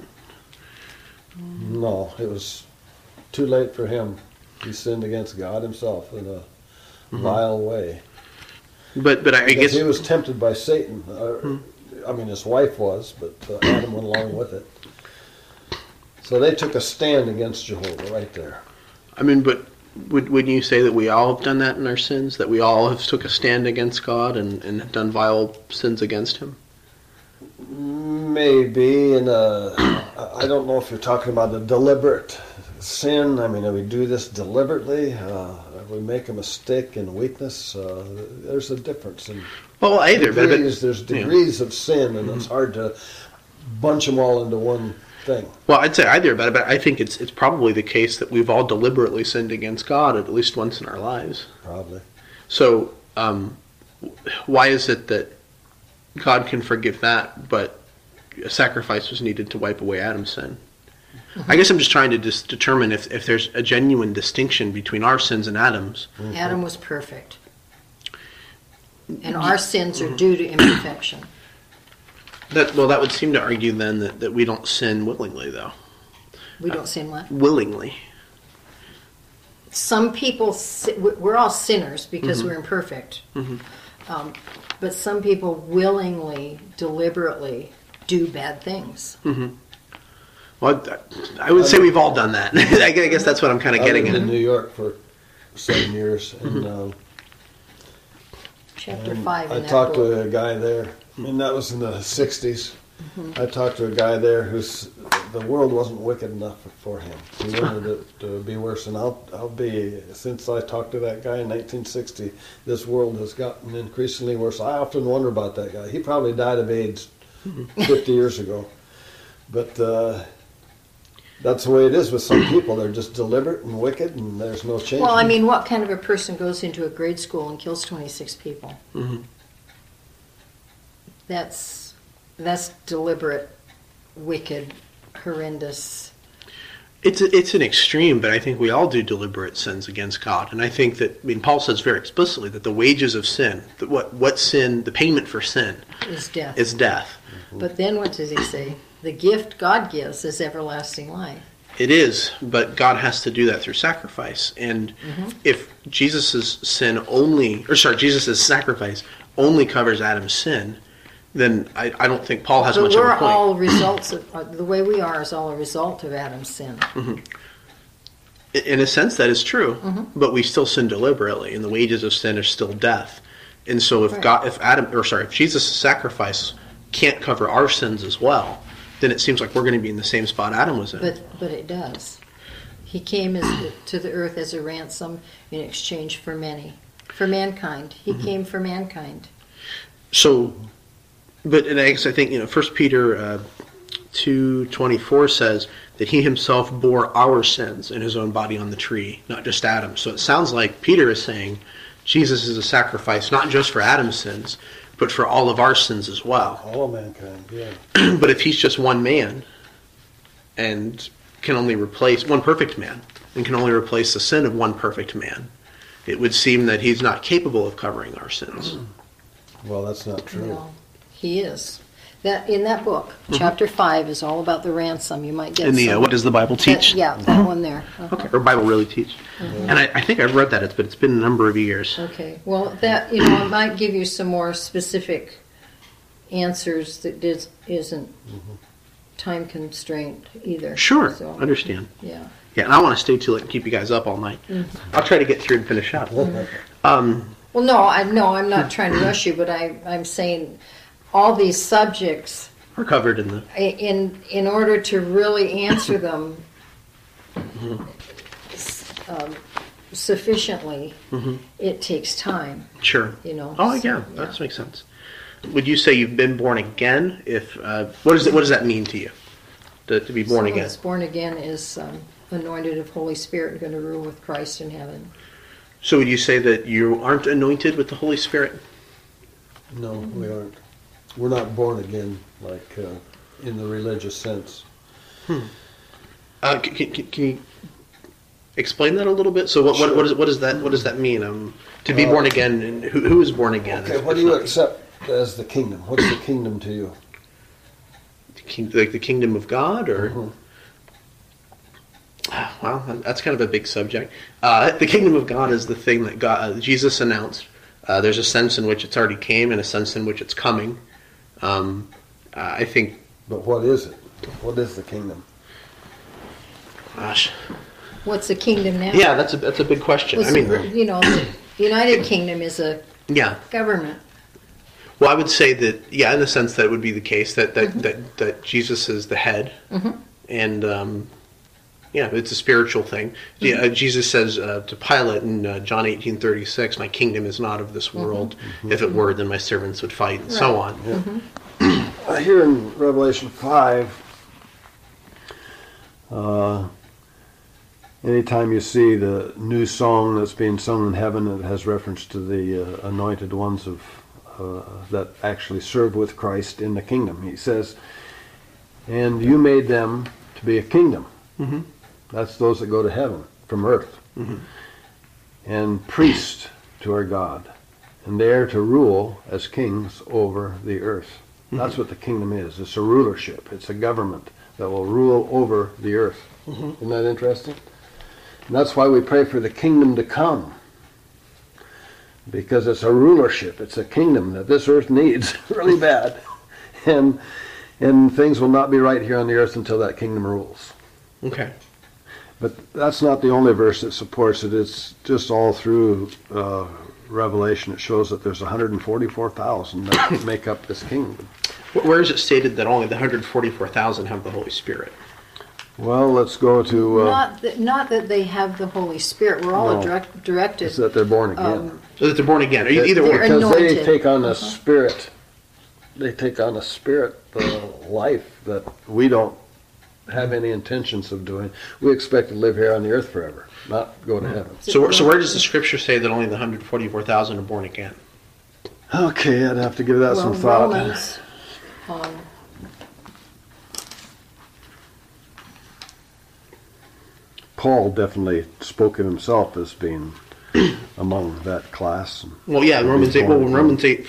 No, it was too late for him. He sinned against God himself in a vile way. But I guess he was tempted by Satan. His wife was, but Adam went along with it. So they took a stand against Jehovah right there. But would you say that we all have done that in our sins? That we all have took a stand against God and have done vile sins against him? Maybe, I don't know if you're talking about a deliberate sin, I mean, we do this deliberately. We make a mistake in weakness. There's a difference in Well, either, but degrees. There's degrees of sin, and it's hard to bunch them all into one thing. well, I'd say either, but I think it's probably the case that we've all deliberately sinned against God at least once in our lives. Probably. So, why is it that God can forgive that, but a sacrifice was needed to wipe away Adam's sin? I guess I'm just trying to determine if there's a genuine distinction between our sins and Adam's. Adam was perfect. And our sins are due to imperfection. That would seem to argue then that we don't sin willingly, though. We don't sin what? Willingly. Some people, we're all sinners because we're imperfect. But some people willingly, deliberately do bad things. Well, I would say we've all done that. I guess that's what I'm kind of I getting lived at. in New York for 7 years, and Chapter 5 in I that talked book. to a guy there, and that was in the 60s. I talked to a guy there the world wasn't wicked enough for him. He wanted it to be worse, and since I talked to that guy in 1960, this world has gotten increasingly worse. I often wonder about that guy. He probably died of AIDS 50 years ago. But that's the way it is with some people. They're just deliberate and wicked, and there's no change. Well, I mean, what kind of a person goes into a grade school and kills 26 people? That's deliberate, wicked, horrendous. It's an extreme, but I think we all do deliberate sins against God. And I think that, Paul says very explicitly that the wages of sin, that what sin, the payment for sin, Is death. is death. But then what does he say? The gift God gives is everlasting life. It is, but God has to do that through sacrifice. And if Jesus' sacrifice only covers Adam's sin, then I don't think Paul has But much of we're a point. all results of, the way we are is all a result of Adam's sin. In a sense, that is true, but we still sin deliberately, and the wages of sin are still death. And so, if Right. if Jesus' sacrifice can't cover our sins as well, then it seems like we're going to be in the same spot Adam was in. But it does. He came to the earth as a ransom in exchange for mankind. He came for mankind. So, and I think 1 Peter 2:24 says that he himself bore our sins in his own body on the tree, not just Adam. So it sounds like Peter is saying Jesus is a sacrifice not just for Adam's sins, but for all of our sins as well. all of mankind, yeah. But if he's just one man and can only replace one perfect man and can only replace the sin of one perfect man, it would seem that he's not capable of covering our sins. Well, that's not true. No, he is. That in that book, chapter 5 is all about the ransom. You might get In the some. what does the Bible teach? That one there. Okay, or Bible really teach. And I think I've read that, but it's been a number of years. Okay. Well, that I might give you some more specific answers that isn't time constraint either. Sure, So, understand. yeah. Yeah, and I want to stay too late and keep you guys up all night. I'll try to get through and finish up. Well, no, I'm not trying to rush you, but I'm saying all these subjects, We're covered in the... in order to really answer them sufficiently, it takes time. Sure. Oh, yeah, so, that makes sense. Would you say you've been born again? If what does that mean to you, to be born Someone again? that's born again is anointed of Holy Spirit and going to rule with Christ in heaven. So would you say that you aren't anointed with the Holy Spirit? No, we aren't. We're not born again, like in the religious sense. Can you explain that a little bit? So what does that mean? To be born again, and who is born again? Okay, what do you accept as the kingdom? What's the kingdom to you? Like the kingdom of God, or? Well, that's kind of a big subject. The kingdom of God is the thing that Jesus announced. There's a sense in which it's already came, and a sense in which it's coming. I think. But what is it? What is the kingdom? Gosh. What's the kingdom now? Yeah, that's a big question. Well, the United Kingdom is a government. Well, I would say that, in the sense that would be the case that Jesus is the head, and Yeah, it's a spiritual thing. Yeah, Jesus says to Pilate in John 18:36, "My kingdom is not of this world. If it were, then my servants would fight," and so on. Here in Revelation 5, anytime you see the new song that's being sung in heaven, it has reference to the anointed ones of that actually serve with Christ in the kingdom. He says, "And you made them to be a kingdom." That's those that go to heaven from earth. "And priests to our God. And they are to rule as kings over the earth." That's what the kingdom is. It's a rulership. It's a government that will rule over the earth. Isn't that interesting? And that's why we pray for the kingdom to come. Because it's a rulership. It's a kingdom that this earth needs really bad. And things will not be right here on the earth until that kingdom rules. Okay. But that's not the only verse that supports it. It's just all through Revelation. It shows that there's 144,000 that make up this kingdom. Where is it stated that only the 144,000 have the Holy Spirit? Well, let's go to... Not that they have the Holy Spirit. We're all directed. It's that they're born again. So that they're born again. Either They're way. Because anointed. they take on a spirit. They take on a spirit life that we don't have any intentions of doing. We expect to live here on the earth forever, not go to heaven. So where does the scripture say that only the 144,000 are born again? Okay, I'd have to give that some thought. Romans, Paul definitely spoke of himself as being among that class. Well, yeah, Romans 8. Well, in Romans 8,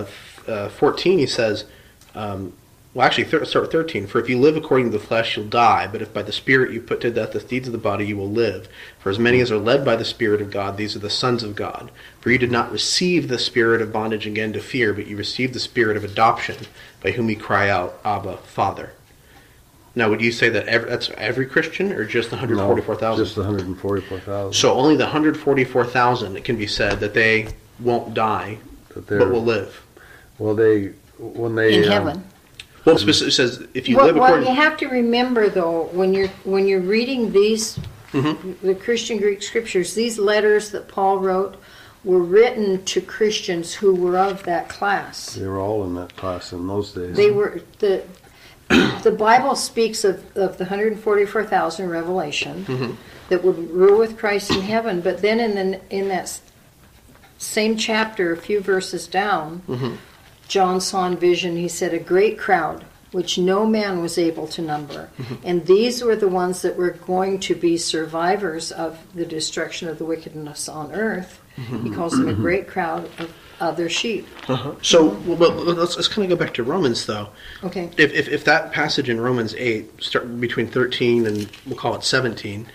14, he says, start with 13. "For if you live according to the flesh, you'll die. But if by the Spirit you put to death the deeds of the body, you will live. For as many as are led by the Spirit of God, these are the sons of God. For you did not receive the spirit of bondage again to fear, but you received the spirit of adoption, by whom we cry out, Abba, Father." Now, would you say that that's every Christian, or just the 144,000? No, just the 144,000. So only the 144,000, it can be said, that they won't die, but will live. Well, when they in heaven. Well, it says if you Well, live according. you have to remember though, when you're reading these, the Christian Greek scriptures, these letters that Paul wrote were written to Christians who were of that class. They were all in that class in those days. They were the Bible speaks of the 144,000 Revelation that would rule with Christ in heaven, but then in that same chapter, a few verses down, John saw in vision, he said, "A great crowd, which no man was able to number." And these were the ones that were going to be survivors of the destruction of the wickedness on earth. He calls them a great crowd of other sheep. So let's kind of go back to Romans, though. Okay. If that passage in Romans 8, start between 13 and we'll call it 17,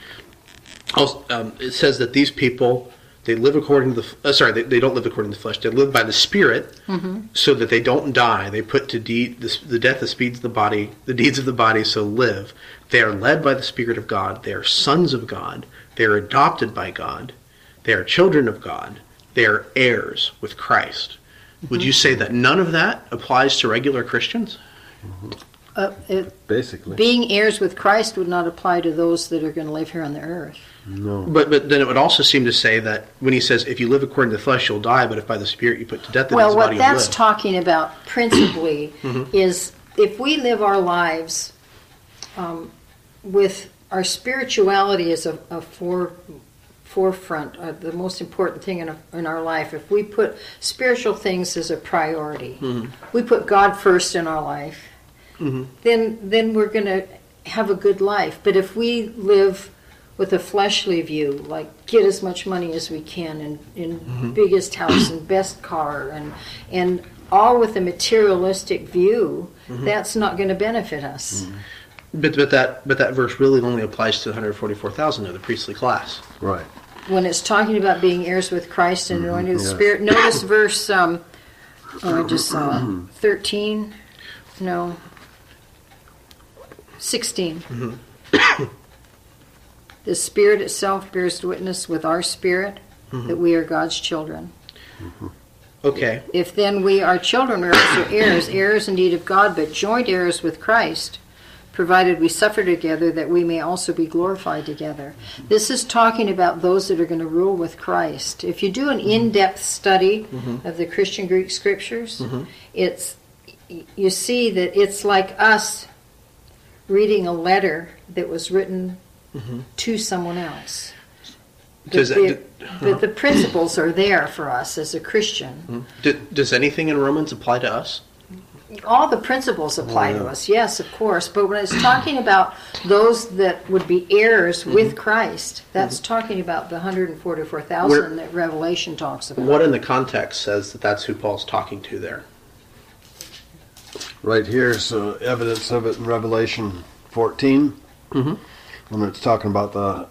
it says that these people, they live according to the they don't live according to the flesh. They live by the Spirit, so that they don't die. They put to the death that speeds the body, the deeds of the body, so live. They are led by the Spirit of God. They are sons of God. They are adopted by God. They are children of God. They are heirs with Christ. Would you say that none of that applies to regular Christians? Basically. Being heirs with Christ would not apply to those that are going to live here on the earth. No. But then it would also seem to say that when he says, if you live according to the flesh, you'll die, but if by the Spirit you put to death the deeds of the body, you'll live. Well, what that's talking about principally is if we live our lives with our spirituality as a forefront, the most important thing in our life, if we put spiritual things as a priority, we put God first in our life, then we're going to have a good life. But if we live with a fleshly view, like get as much money as we can, and biggest house and best car, and all with a materialistic view, that's not going to benefit us. But that verse really only applies to the 144,000 of the priestly class. Right. When it's talking about being heirs with Christ and anointed with the Spirit, notice verse, I just saw 13, no, 16. The Spirit itself bears witness with our spirit that we are God's children. Okay. If then we are children, we are also heirs, heirs indeed of God, but joint heirs with Christ, provided we suffer together, that we may also be glorified together. This is talking about those that are going to rule with Christ. If you do an in-depth study of the Christian Greek scriptures, you see that it's like us reading a letter that was written to someone else. The principles are there for us as a Christian. Does anything in Romans apply to us? All the principles apply to us, yes, of course. But when it's talking about those that would be heirs with Christ, that's talking about the 144,000 that Revelation talks about. What in the context says that that's who Paul's talking to there? Right here's evidence of it in Revelation 14. When it's talking about the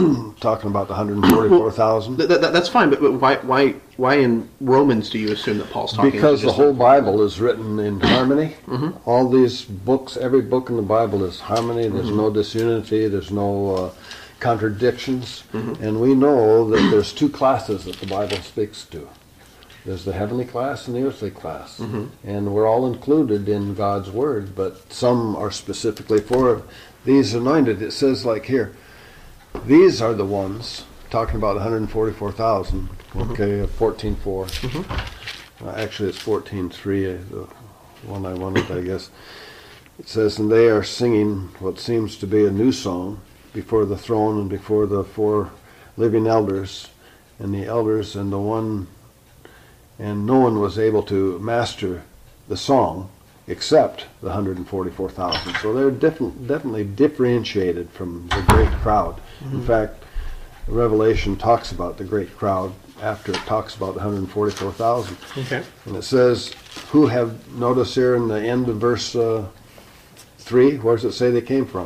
144,000. That's fine, but why in Romans do you assume that Paul's talking? Because the whole Bible is written in harmony. All these books, every book in the Bible is harmony. There's no disunity. There's no contradictions. And we know that there's two classes that the Bible speaks to. There's the heavenly class and the earthly class. And we're all included in God's Word, but some are specifically for these anointed. It says like here, these are the ones, talking about 144,000, okay, 14:4. Actually it's 14:3, the one I wanted, I guess. It says, and they are singing what seems to be a new song before the throne and before the four living elders, and the elders and the one, and no one was able to master the song except the 144,000. So they're definitely differentiated from the great crowd. In fact, Revelation talks about the great crowd after it talks about the 144,000. Okay. And it says, who have, notice here in the end of verse 3, where does it say they came from?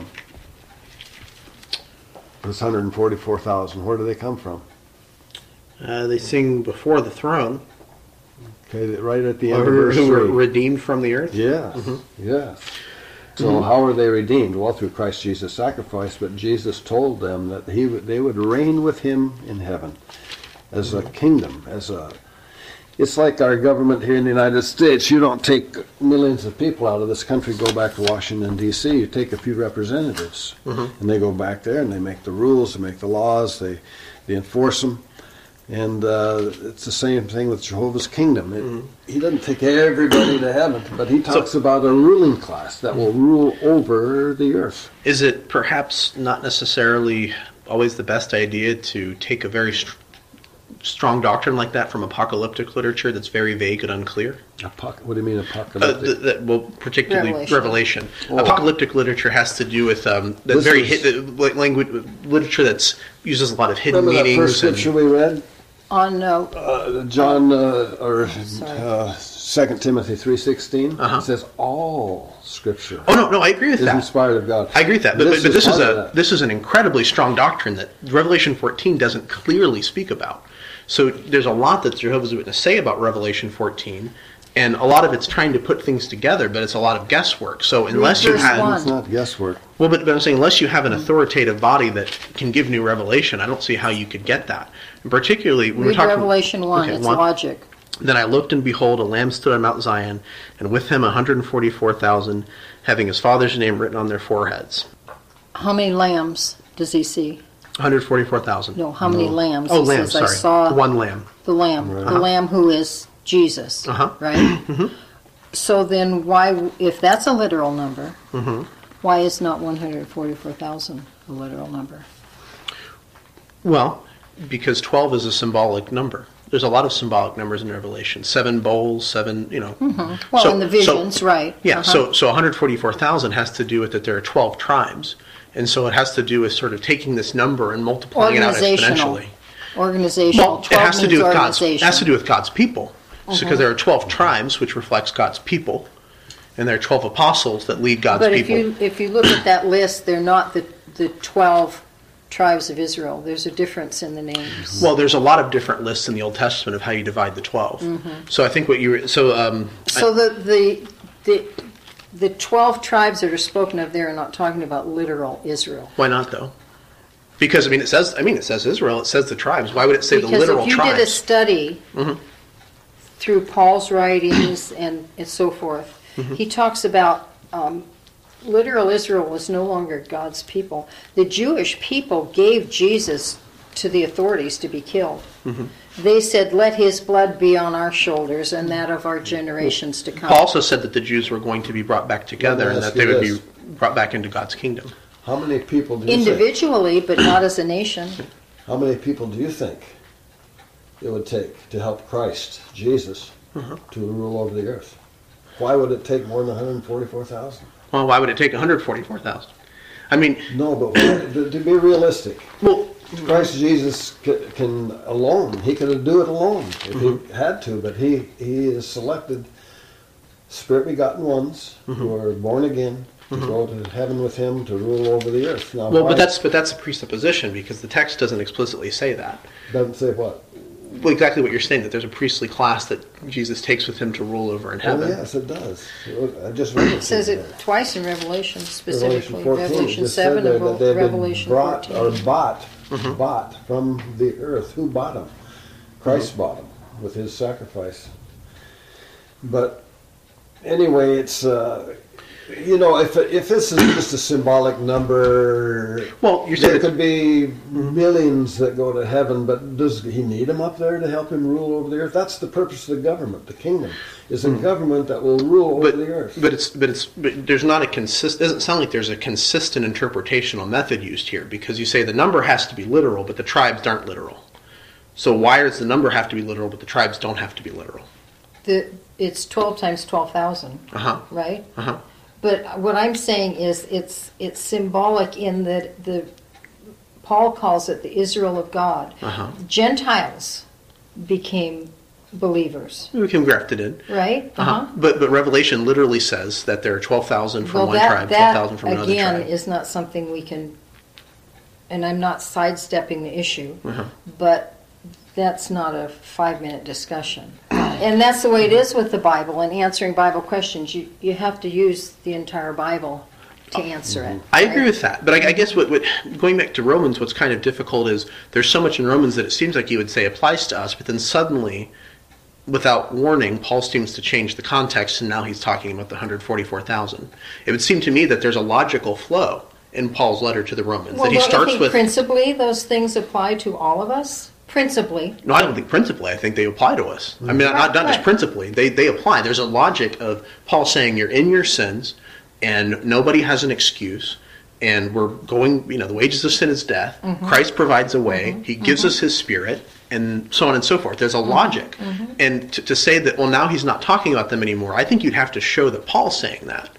This 144,000, where do they come from? They sing before the throne. Okay, right at the end of verse 3. Who were redeemed from the earth? Yes, yes. So how are they redeemed? Well, through Christ Jesus' sacrifice, but Jesus told them that they would reign with him in heaven as a kingdom, it's like our government here in the United States. You don't take millions of people out of this country, go back to Washington, D.C. You take a few representatives, and they go back there and they make the rules, they make the laws, they enforce them. And it's the same thing with Jehovah's Kingdom. He doesn't take everybody to heaven, but he talks about a ruling class that will rule over the earth. Is it perhaps not necessarily always the best idea to take a very strong doctrine like that from apocalyptic literature that's very vague and unclear? What do you mean apocalyptic? Particularly Revelation. Apocalyptic literature has to do with language literature that uses a lot of hidden meanings. Remember that first scripture we read? On John 2 Timothy 3:16. It says all Scripture. Oh no, I agree with that. Is inspired of God. I agree with that, but this is an incredibly strong doctrine that Revelation 14 doesn't clearly speak about. So there's a lot that Jehovah's Witnesses say about Revelation 14, and a lot of it's trying to put things together, but it's a lot of guesswork. So unless you have, it's not guesswork. Well, but I'm saying unless you have an authoritative body that can give new revelation, I don't see how you could get that. And particularly when we're talking Revelation 1, it's logic. Then I looked, and behold, a Lamb stood on Mount Zion, and with him 144,000, having his Father's name written on their foreheads. How many lambs does he see? 144,000. No, how many lambs? Oh, he lambs, says, sorry. I saw one lamb. The lamb. Right. The lamb who is Jesus, right? So then why, if that's a literal number, why is not 144,000 a literal number? Well, because 12 is a symbolic number. There's a lot of symbolic numbers in Revelation. 7 bowls, 7, Well, in the visions, right. Yeah, so 144,000 has to do with that there are 12 tribes. And so it has to do with sort of taking this number and multiplying it out exponentially. Organizational. Well, it has to do with God's people. So because there are 12 tribes, which reflects God's people, and there are 12 apostles that lead God's people. But if you look at that list, they're not the 12 tribes of Israel. There's a difference in the names. Well, there's a lot of different lists in the Old Testament of how you divide the 12. So I think what you were the 12 tribes that are spoken of there are not talking about literal Israel. Why not, though? Because it says Israel. It says the tribes. Why would it say the literal tribes? Because if you did a study through Paul's writings and so forth, he talks about literal Israel was no longer God's people. The Jewish people gave Jesus to the authorities to be killed. They said, let his blood be on our shoulders and that of our generations to come. Paul also said that the Jews were going to be brought back together Let me and ask that they you would this. be brought back into God's kingdom. How many people do you think? Individually, but not as a nation. How many people do you think it would take to help Christ, Jesus, to rule over the earth? Why would it take more than 144,000? Well, why would it take 144,000? I mean, No, but to be realistic, well, Christ Jesus can alone. He could do it alone if he had to, but he has selected spirit-begotten ones who are born again to go to heaven with him to rule over the earth. Now, well, why- but that's a presupposition because the text doesn't explicitly say that. doesn't say what. Well, exactly what you're saying, that there's a priestly class that Jesus takes with him to rule over in Oh, heaven. yes, it does. I just read it. It says to you. it twice in Revelation, specifically. 14, Revelation it just 7 said there and that they've been Revelation brought 14. or bought from the earth. Who bought them? Christ bought them with his sacrifice. But anyway, it's if this is just a symbolic number, Well, you're there saying that, could be millions that go to heaven. But does he need them up there to help him rule over the earth? That's the purpose of the government. The kingdom is a government that will rule over the earth. but there's not a consistent. Doesn't sound like there's a consistent interpretational method used here because you say the number has to be literal, but the tribes aren't literal. So why does the number have to be literal, but the tribes don't have to be literal? It's 12 times 12,000, right? But what I'm saying is it's symbolic in that Paul calls it the Israel of God. Gentiles became believers, We can graft it in. right? But Revelation literally says that there are 12,000 from Well, one tribe, 12,000 from another again, tribe. is not something we can, and I'm not sidestepping the issue, but that's not a 5-minute discussion. And that's the way it is with the Bible and answering Bible questions. You have to use the entire Bible to answer it. I agree right? with that, but I guess what going back to Romans, what's kind of difficult is there's so much in Romans that it seems like you would say applies to us, but then suddenly, without warning, Paul seems to change the context, and now he's talking about the 144,000. It would seem to me that there's a logical flow in Paul's letter to the Romans. Well, that he don't you starts think with. principally those things apply to all of us? Principally. No, I don't think principally. I think they apply to us. I mean, not just Right. principally. They apply. There's a logic of Paul saying you're in your sins, and nobody has an excuse, and we're going. The wages of sin is death. Christ provides a way. He gives us His Spirit, and so on and so forth. There's a logic, and to say that now he's not talking about them anymore. I think you'd have to show that Paul's saying that.